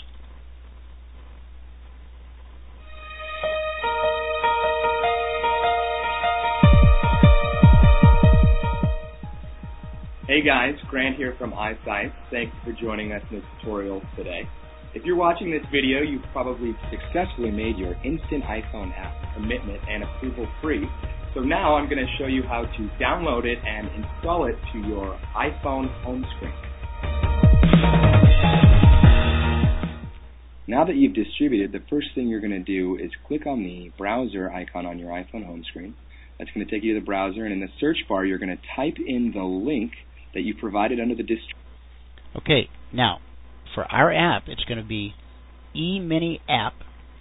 Hey guys, Grant here from iSites. Thanks for joining us in this tutorial today. If you're watching this video, you've probably successfully made your instant iPhone app commitment and approval free. So now I'm going to show you how to download it and install it to your iPhone home screen. Now that you've distributed, the first thing you're going to do is click on the browser icon on your iPhone home screen. That's going to take you to the browser, and in the search bar, you're going to type in the link that you provided under the distribution. Okay, now, for our app, it's going to be eMini app,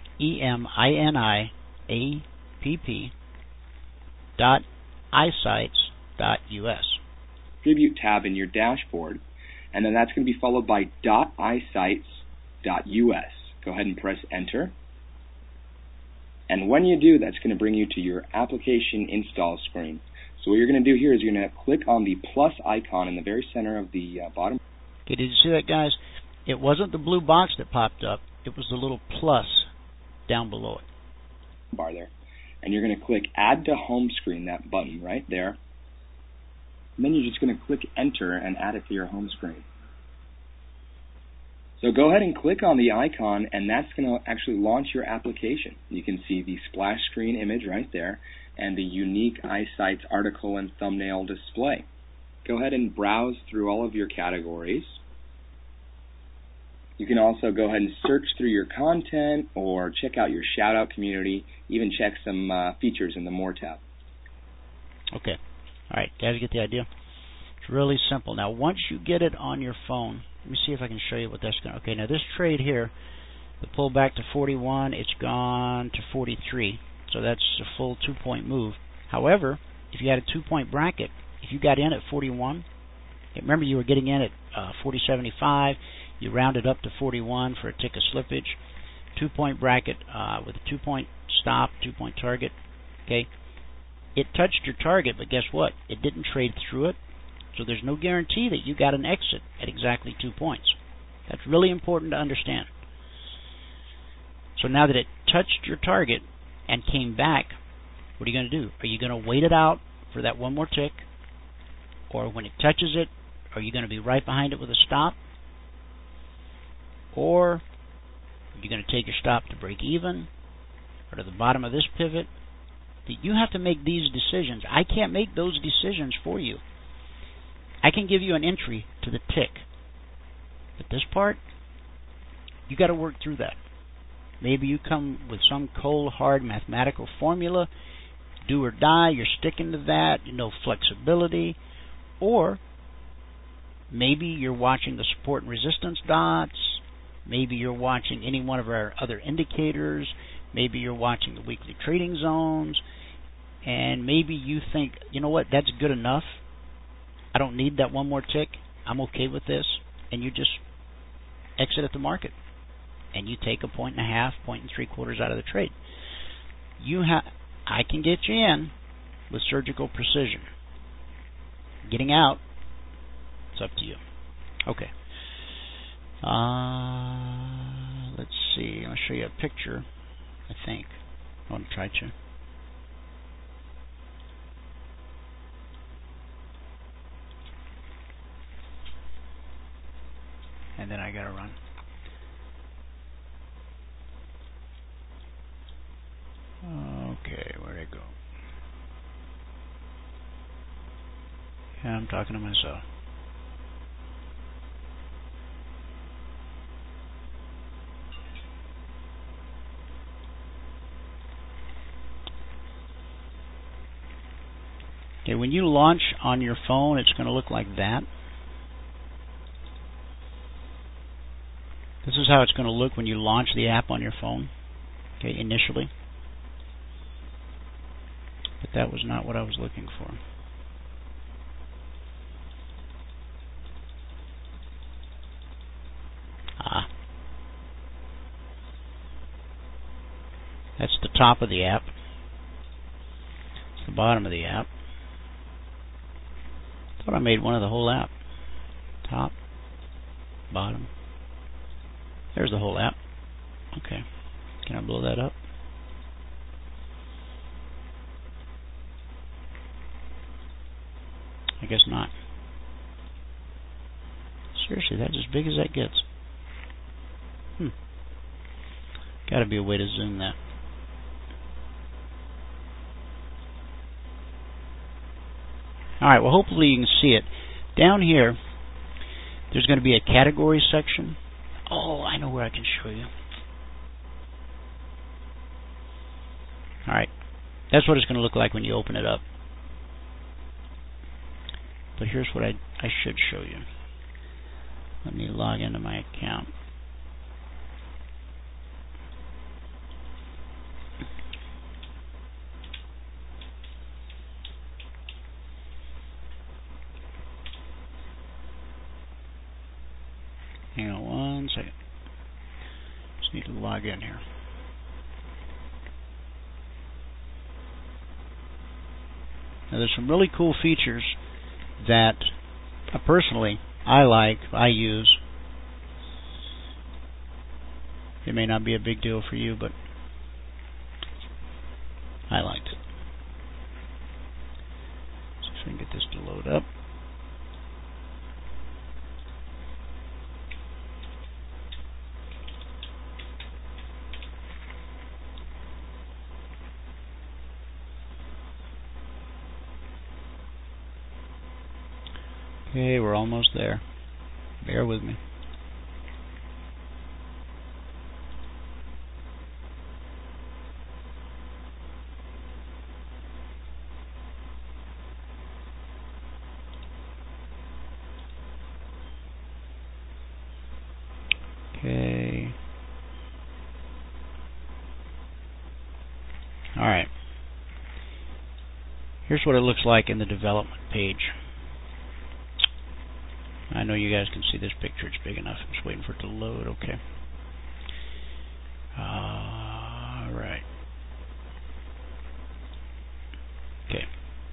EMINIAPP.isites.us. Distribute tab in your dashboard, and then that's going to be followed by .isites.us. Go ahead and press enter. And when you do, that's going to bring you to your application install screen. So what you're going to do here is you're going to click on the plus icon in the very center of the bottom. Okay, did you see that, guys? It wasn't the blue box that popped up. It was the little plus down below it. Bar there. And you're going to click add to home screen, that button right there. And then you're just going to click enter and add it to your home screen. So go ahead and click on the icon, and that's going to actually launch your application. You can see the splash screen image right there and the unique iSites article and thumbnail display. Go ahead and browse through all of your categories. You can also go ahead and search through your content or check out your shout-out community, even check some features in the More tab. Okay. All right, guys, get the idea? It's really simple. Now, once you get it on your phone, let me see if I can show you what that's going to... Okay, now this trade here, the pull back to 41, it's gone to 43. So that's a full 2-point move. However, if you had a 2-point bracket, if you got in at 41, remember you were getting in at 40.75, you rounded up to 41 for a tick of slippage. 2-point bracket with a 2-point stop, 2-point target. Okay, it touched your target, but guess what? It didn't trade through it. So there's no guarantee that you got an exit at exactly 2 points. That's really important to understand. So now that it touched your target and came back, what are you going to do? Are you going to wait it out for that one more tick? Or when it touches it, are you going to be right behind it with a stop? Or are you going to take your stop to break even? Or to the bottom of this pivot? You have to make these decisions. I can't make those decisions for you. I can give you an entry to the tick. But this part, you got to work through that. Maybe you come with some cold, hard mathematical formula, do or die, you're sticking to that, no flexibility. Or maybe you're watching the support and resistance dots. Maybe you're watching any one of our other indicators. Maybe you're watching the weekly trading zones. And maybe you think, you know what, that's good enough. I don't need that one more tick. I'm okay with this. And you just exit at the market. And you take 1.5 points, 1.75 points out of the trade. I can get you in with surgical precision. Getting out, it's up to you. Okay. Let's see. I'm going to show you a picture, I think. I want to try to. And then I got to run. Okay, where'd it go? Yeah, I'm talking to myself. Okay, when you launch on your phone, it's going to look like that. This is how it's going to look when you launch the app on your phone, okay, initially. But that was not what I was looking for. That's the top of the app. It's the bottom of the app. I thought I made one of the whole app. Top, bottom. There's the whole app. Okay. Can I blow that up? I guess not. Seriously, that's as big as that gets. Gotta be a way to zoom that. Alright, well hopefully you can see it. Down here, there's going to be a category section. Oh, I know where I can show you. Alright, that's what it's going to look like when you open it up. But here's what I should show you. Let me log into my account. Hang on one second. Just need to log in here. Now there's some really cool features that personally I like, I use. It may not be a big deal for you, but I liked it. See if I can get this to load up. Okay, we're almost there. Bear with me. Okay. Alright. Here's what it looks like in the development page. I know you guys can see this picture. It's big enough. I'm just waiting for it to load. Okay. Alright. Okay.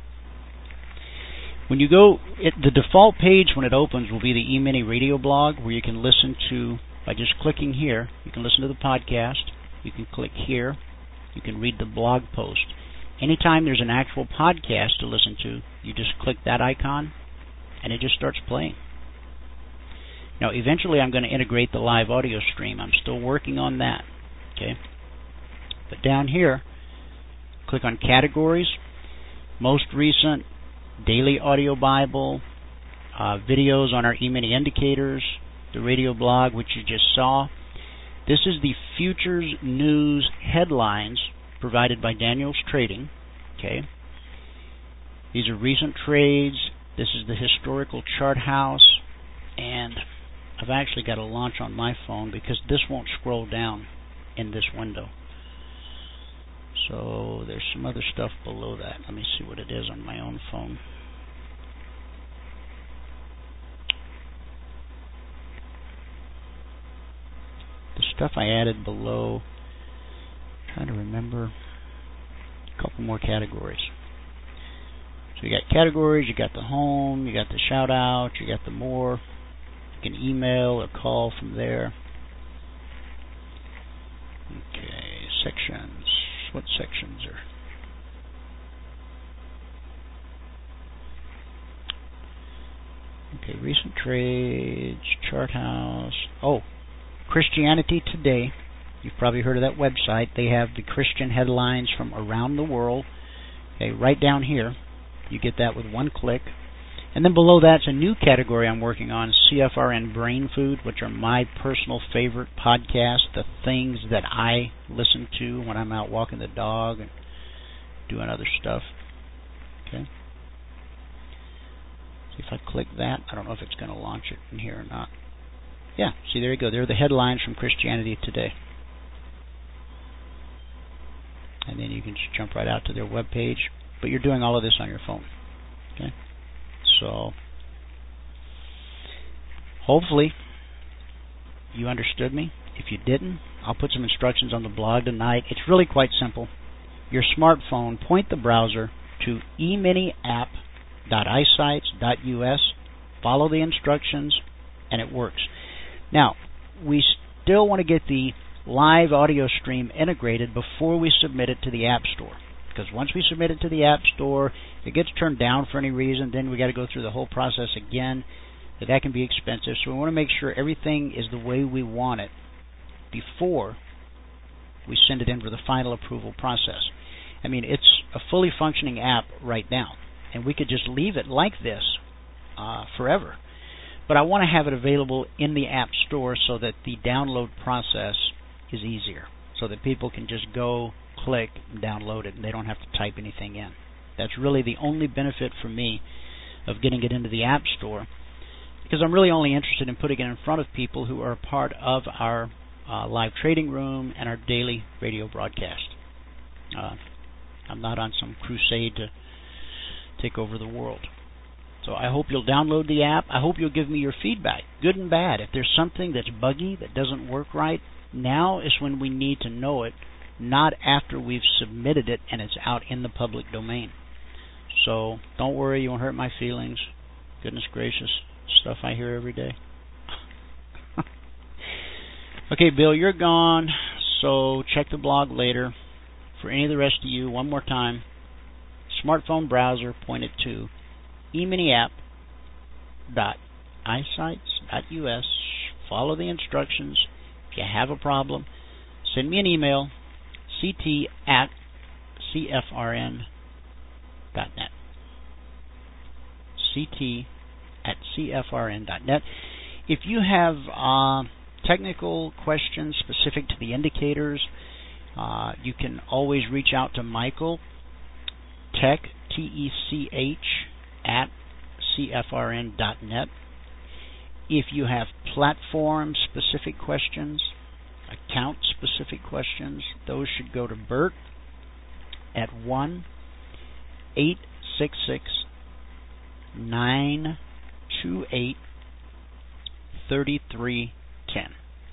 When you go, the default page when it opens will be the E-mini radio blog, where you can listen to, by just clicking here, you can listen to the podcast. You can click here. You can read the blog post. Anytime there's an actual podcast to listen to, you just click that icon, and it just starts playing. Now, eventually I'm going to integrate the live audio stream. I'm still working on that. Okay. But down here, click on Categories, Most Recent, Daily Audio Bible, videos on our E-mini indicators, the radio blog, which you just saw. This is the Futures News headlines provided by Daniels Trading. Okay. These are recent trades. This is the historical chart house, and I've actually got to launch on my phone because this won't scroll down in this window. So there's some other stuff below that. Let me see what it is on my own phone. The stuff I added below, I'm trying to remember, a couple more categories. So you got categories, you got the home, you got the shout out, you got the more. You can email or call from there. Okay, sections. What sections are? Okay, recent trades, chart house. Oh, Christianity Today. You've probably heard of that website. They have the Christian headlines from around the world. Okay, right down here. You get that with one click. And then below that's a new category I'm working on, CFRN Brain Food, which are my personal favorite podcasts, the things that I listen to when I'm out walking the dog and doing other stuff. Okay. See if I click that. I don't know if it's going to launch it in here or not. Yeah, see, there you go. There are the headlines from Christianity Today. And then you can just jump right out to their webpage. But you're doing all of this on your phone. Okay. So, hopefully, you understood me. If you didn't, I'll put some instructions on the blog tonight. It's really quite simple. Your smartphone, point the browser to eminiapp.isites.us, follow the instructions, and it works. Now, we still want to get the live audio stream integrated before we submit it to the App Store. Because once we submit it to the App Store, if it gets turned down for any reason, then we got to go through the whole process again. That can be expensive. So we want to make sure everything is the way we want it before we send it in for the final approval process. I mean, it's a fully functioning app right now, and we could just leave it like this forever. But I want to have it available in the App Store so that the download process is easier, so that people can just go click and download it, and they don't have to type anything in. That's really the only benefit for me of getting it into the App Store, because I'm really only interested in putting it in front of people who are a part of our live trading room and our daily radio broadcast. I'm not on some crusade to take over the world. So I hope you'll download the app. I hope you'll give me your feedback, good and bad. If there's something that's buggy, that doesn't work right, now is when we need to know it, not after we've submitted it and it's out in the public domain. So don't worry, you won't hurt my feelings. Goodness gracious, stuff I hear every day. Okay, Bill, you're gone, so check the blog later. For any of the rest of you, one more time, smartphone browser, point it to eminiapp.isites.us. Follow the instructions. If you have a problem, send me an email, ct@cfrn.net. ct@cfrn.net. If you have technical questions specific to the indicators, you can always reach out to Michael, Tech, T-E-C-H, at cfrn.net. If you have platform-specific questions, account-specific questions, those should go to Bert at 1-866-928-3310.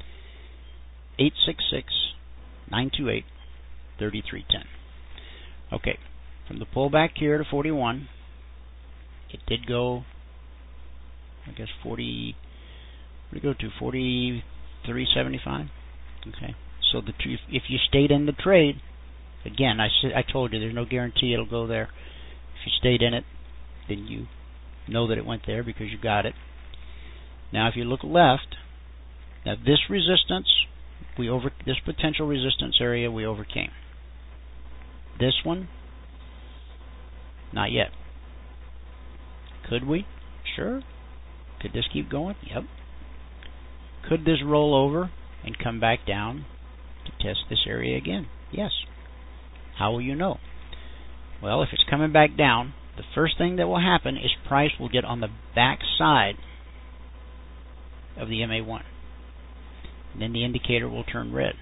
866-928-3310. Okay, from the pullback here to 41, it did go, I guess 40, what did it go to, 43.75? Okay, so if you stayed in the trade, again, I told you there's no guarantee it'll go there. If you stayed in it, then you know that it went there because you got it. Now if you look left, now this resistance, this potential resistance area we overcame. This one, not yet. Could we? Sure. Could this keep going? Yep. Could this roll over and come back down to test this area again? Yes. How will you know? Well, if it's coming back down, the first thing that will happen is price will get on the back side of the MA1. And then the indicator will turn red.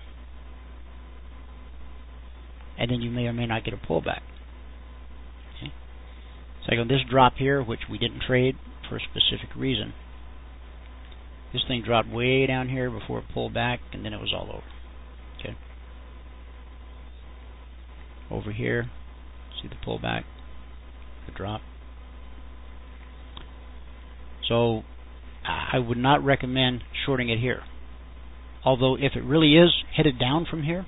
And then you may or may not get a pullback. Okay. So like on this drop here, which we didn't trade for a specific reason. This thing dropped way down here before it pulled back, and then it was all over. Okay. Over here, see the pullback, the drop. So I would not recommend shorting it here. Although if it really is headed down from here,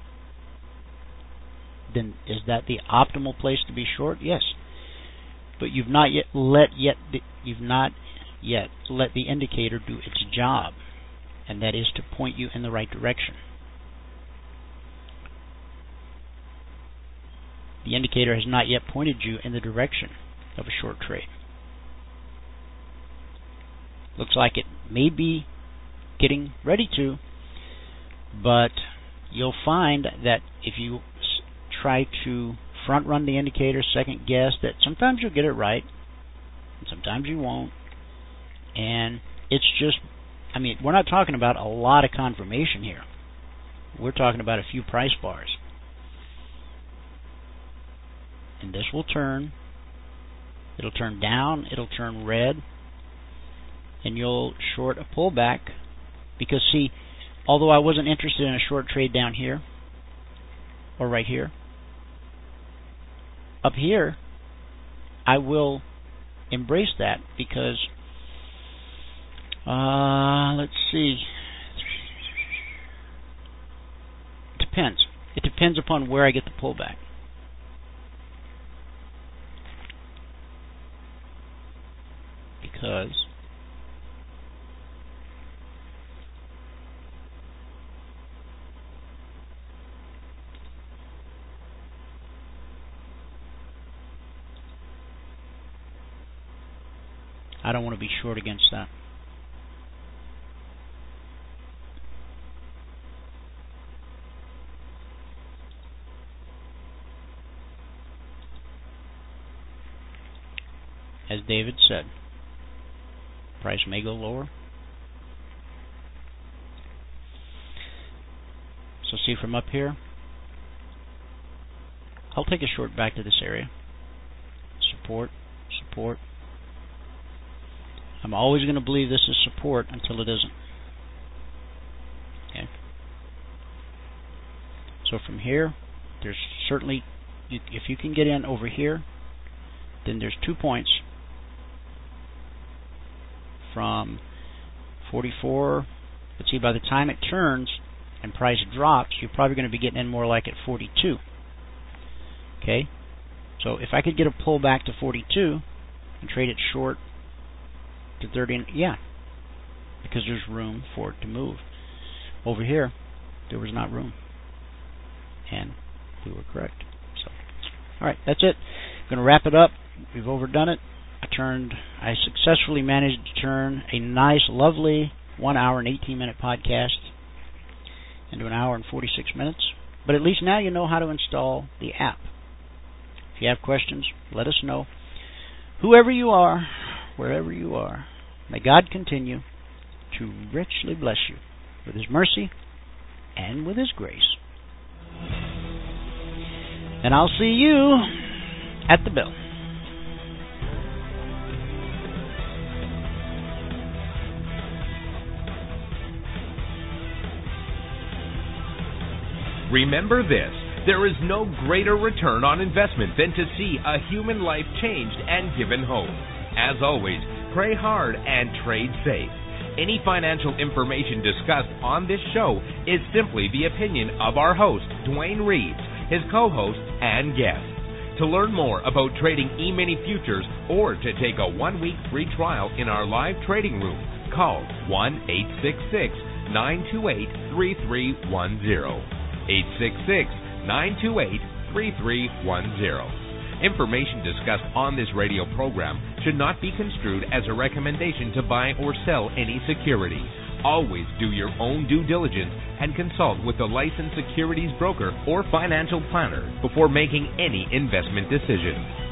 then is that the optimal place to be short? Yes. But you've not yet let the indicator do its job, and that is to point you in the right direction. The indicator has not yet pointed you in the direction of a short trade. Looks like it may be getting ready to, but you'll find that if you try to front run the indicator, second guess, that sometimes you'll get it right, and sometimes you won't. And it's just, I mean, we're not talking about a lot of confirmation here. We're talking about a few price bars. And this will turn. It'll turn down. It'll turn red. And you'll short a pullback. Because, see, although I wasn't interested in a short trade down here, or right here, up here, I will embrace that because, let's see, it depends. It depends upon where I get the pullback. Because I don't want to be short against that. as David said, price may go lower. So see from up here, I'll take a short back to this area. Support, support. I'm always going to believe this is support until it isn't. Okay. So from here, there's certainly, if you can get in over here, then there's 2 points from 44. But see, by the time it turns and price drops, you're probably going to be getting in more like at 42. Okay? So if I could get a pull back to 42 and trade it short to 30, yeah, because there's room for it to move. Over here, there was not room. And we were correct. So, all right, that's it. I'm going to wrap it up. We've overdone it. I successfully managed to turn a nice, lovely 1 hour and 18-minute podcast into an hour and 46 minutes. But at least now you know how to install the app. If you have questions, let us know. Whoever you are, wherever you are, may God continue to richly bless you with His mercy and with His grace. And I'll see you at the bell. Remember this, there is no greater return on investment than to see a human life changed and given hope. As always, pray hard and trade safe. Any financial information discussed on this show is simply the opinion of our host, Dwayne Reeves, his co-host, and guests. To learn more about trading E-mini futures or to take a 1-week free trial in our live trading room, call 1-866-928-3310. 866-928-3310. Information discussed on this radio program should not be construed as a recommendation to buy or sell any security. Always do your own due diligence and consult with a licensed securities broker or financial planner before making any investment decisions.